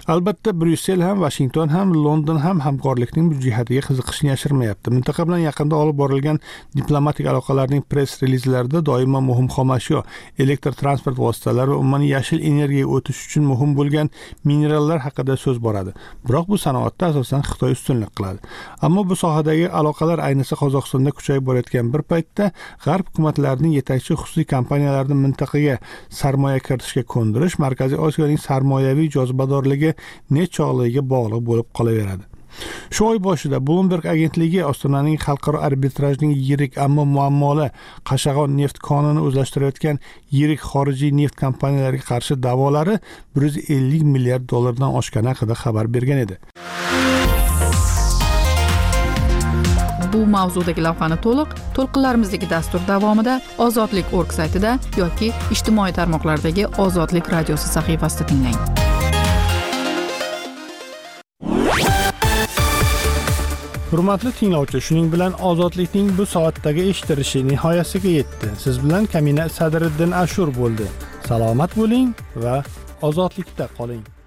Albatta Bryussel ham, Washington ham, London ham hamkorlikning bu jihatiga qiziqishni yashirmayapti. Mintaqa bilan yaqinda olib borilgan diplomatik aloqalarning press relizlarida doimo muhim xomashyo, elektr transport vositalari va umuman yashil energiyaga o'tish uchun muhim bo'lgan minerallar haqida so'z boradi. Biroq bu sanoatda asosan Xitoy ustunlik qiladi. Ammo bu sohadagi aloqalar ayniqsa Qozog'istonda kuchayib borayotgan bir paytda G'arb hukumatlarining yetakchi xususiy kompaniyalarini mintaqaga sarmoya kiritishga ko'ndirish Markaziy Osiyoning sarmoyaviy jozibadorligi nechog'ligiga bog'liq bo'lib qolaveradi. Shu oy boshida Bloomberg agentligi Ostonaning xalqaro arbitrajning yirik ammo muammoli Qashag'on neft konini o'zlashtirayotgan yirik xorijiy neft kompaniyalariga qarshi da'volari 150 milliard dollardan oshgani haqida xabar bergan edi. Bu mavzudagi lavhani to'lqinlarimizdagi dastur davomida Ozodlik.org saytida yoki ijtimoiy tarmoqlardagi Ozodlik radiosi sahifasida tinglang. Hurmatli tinglovchi, shuning bilan Ozodlikning bu soatdagi eshitilishi nihoyasiga yetdi. Siz bilan Kamina Sadriddin Ashur bo'ldi. Salomat bo'ling va ozodlikda qoling.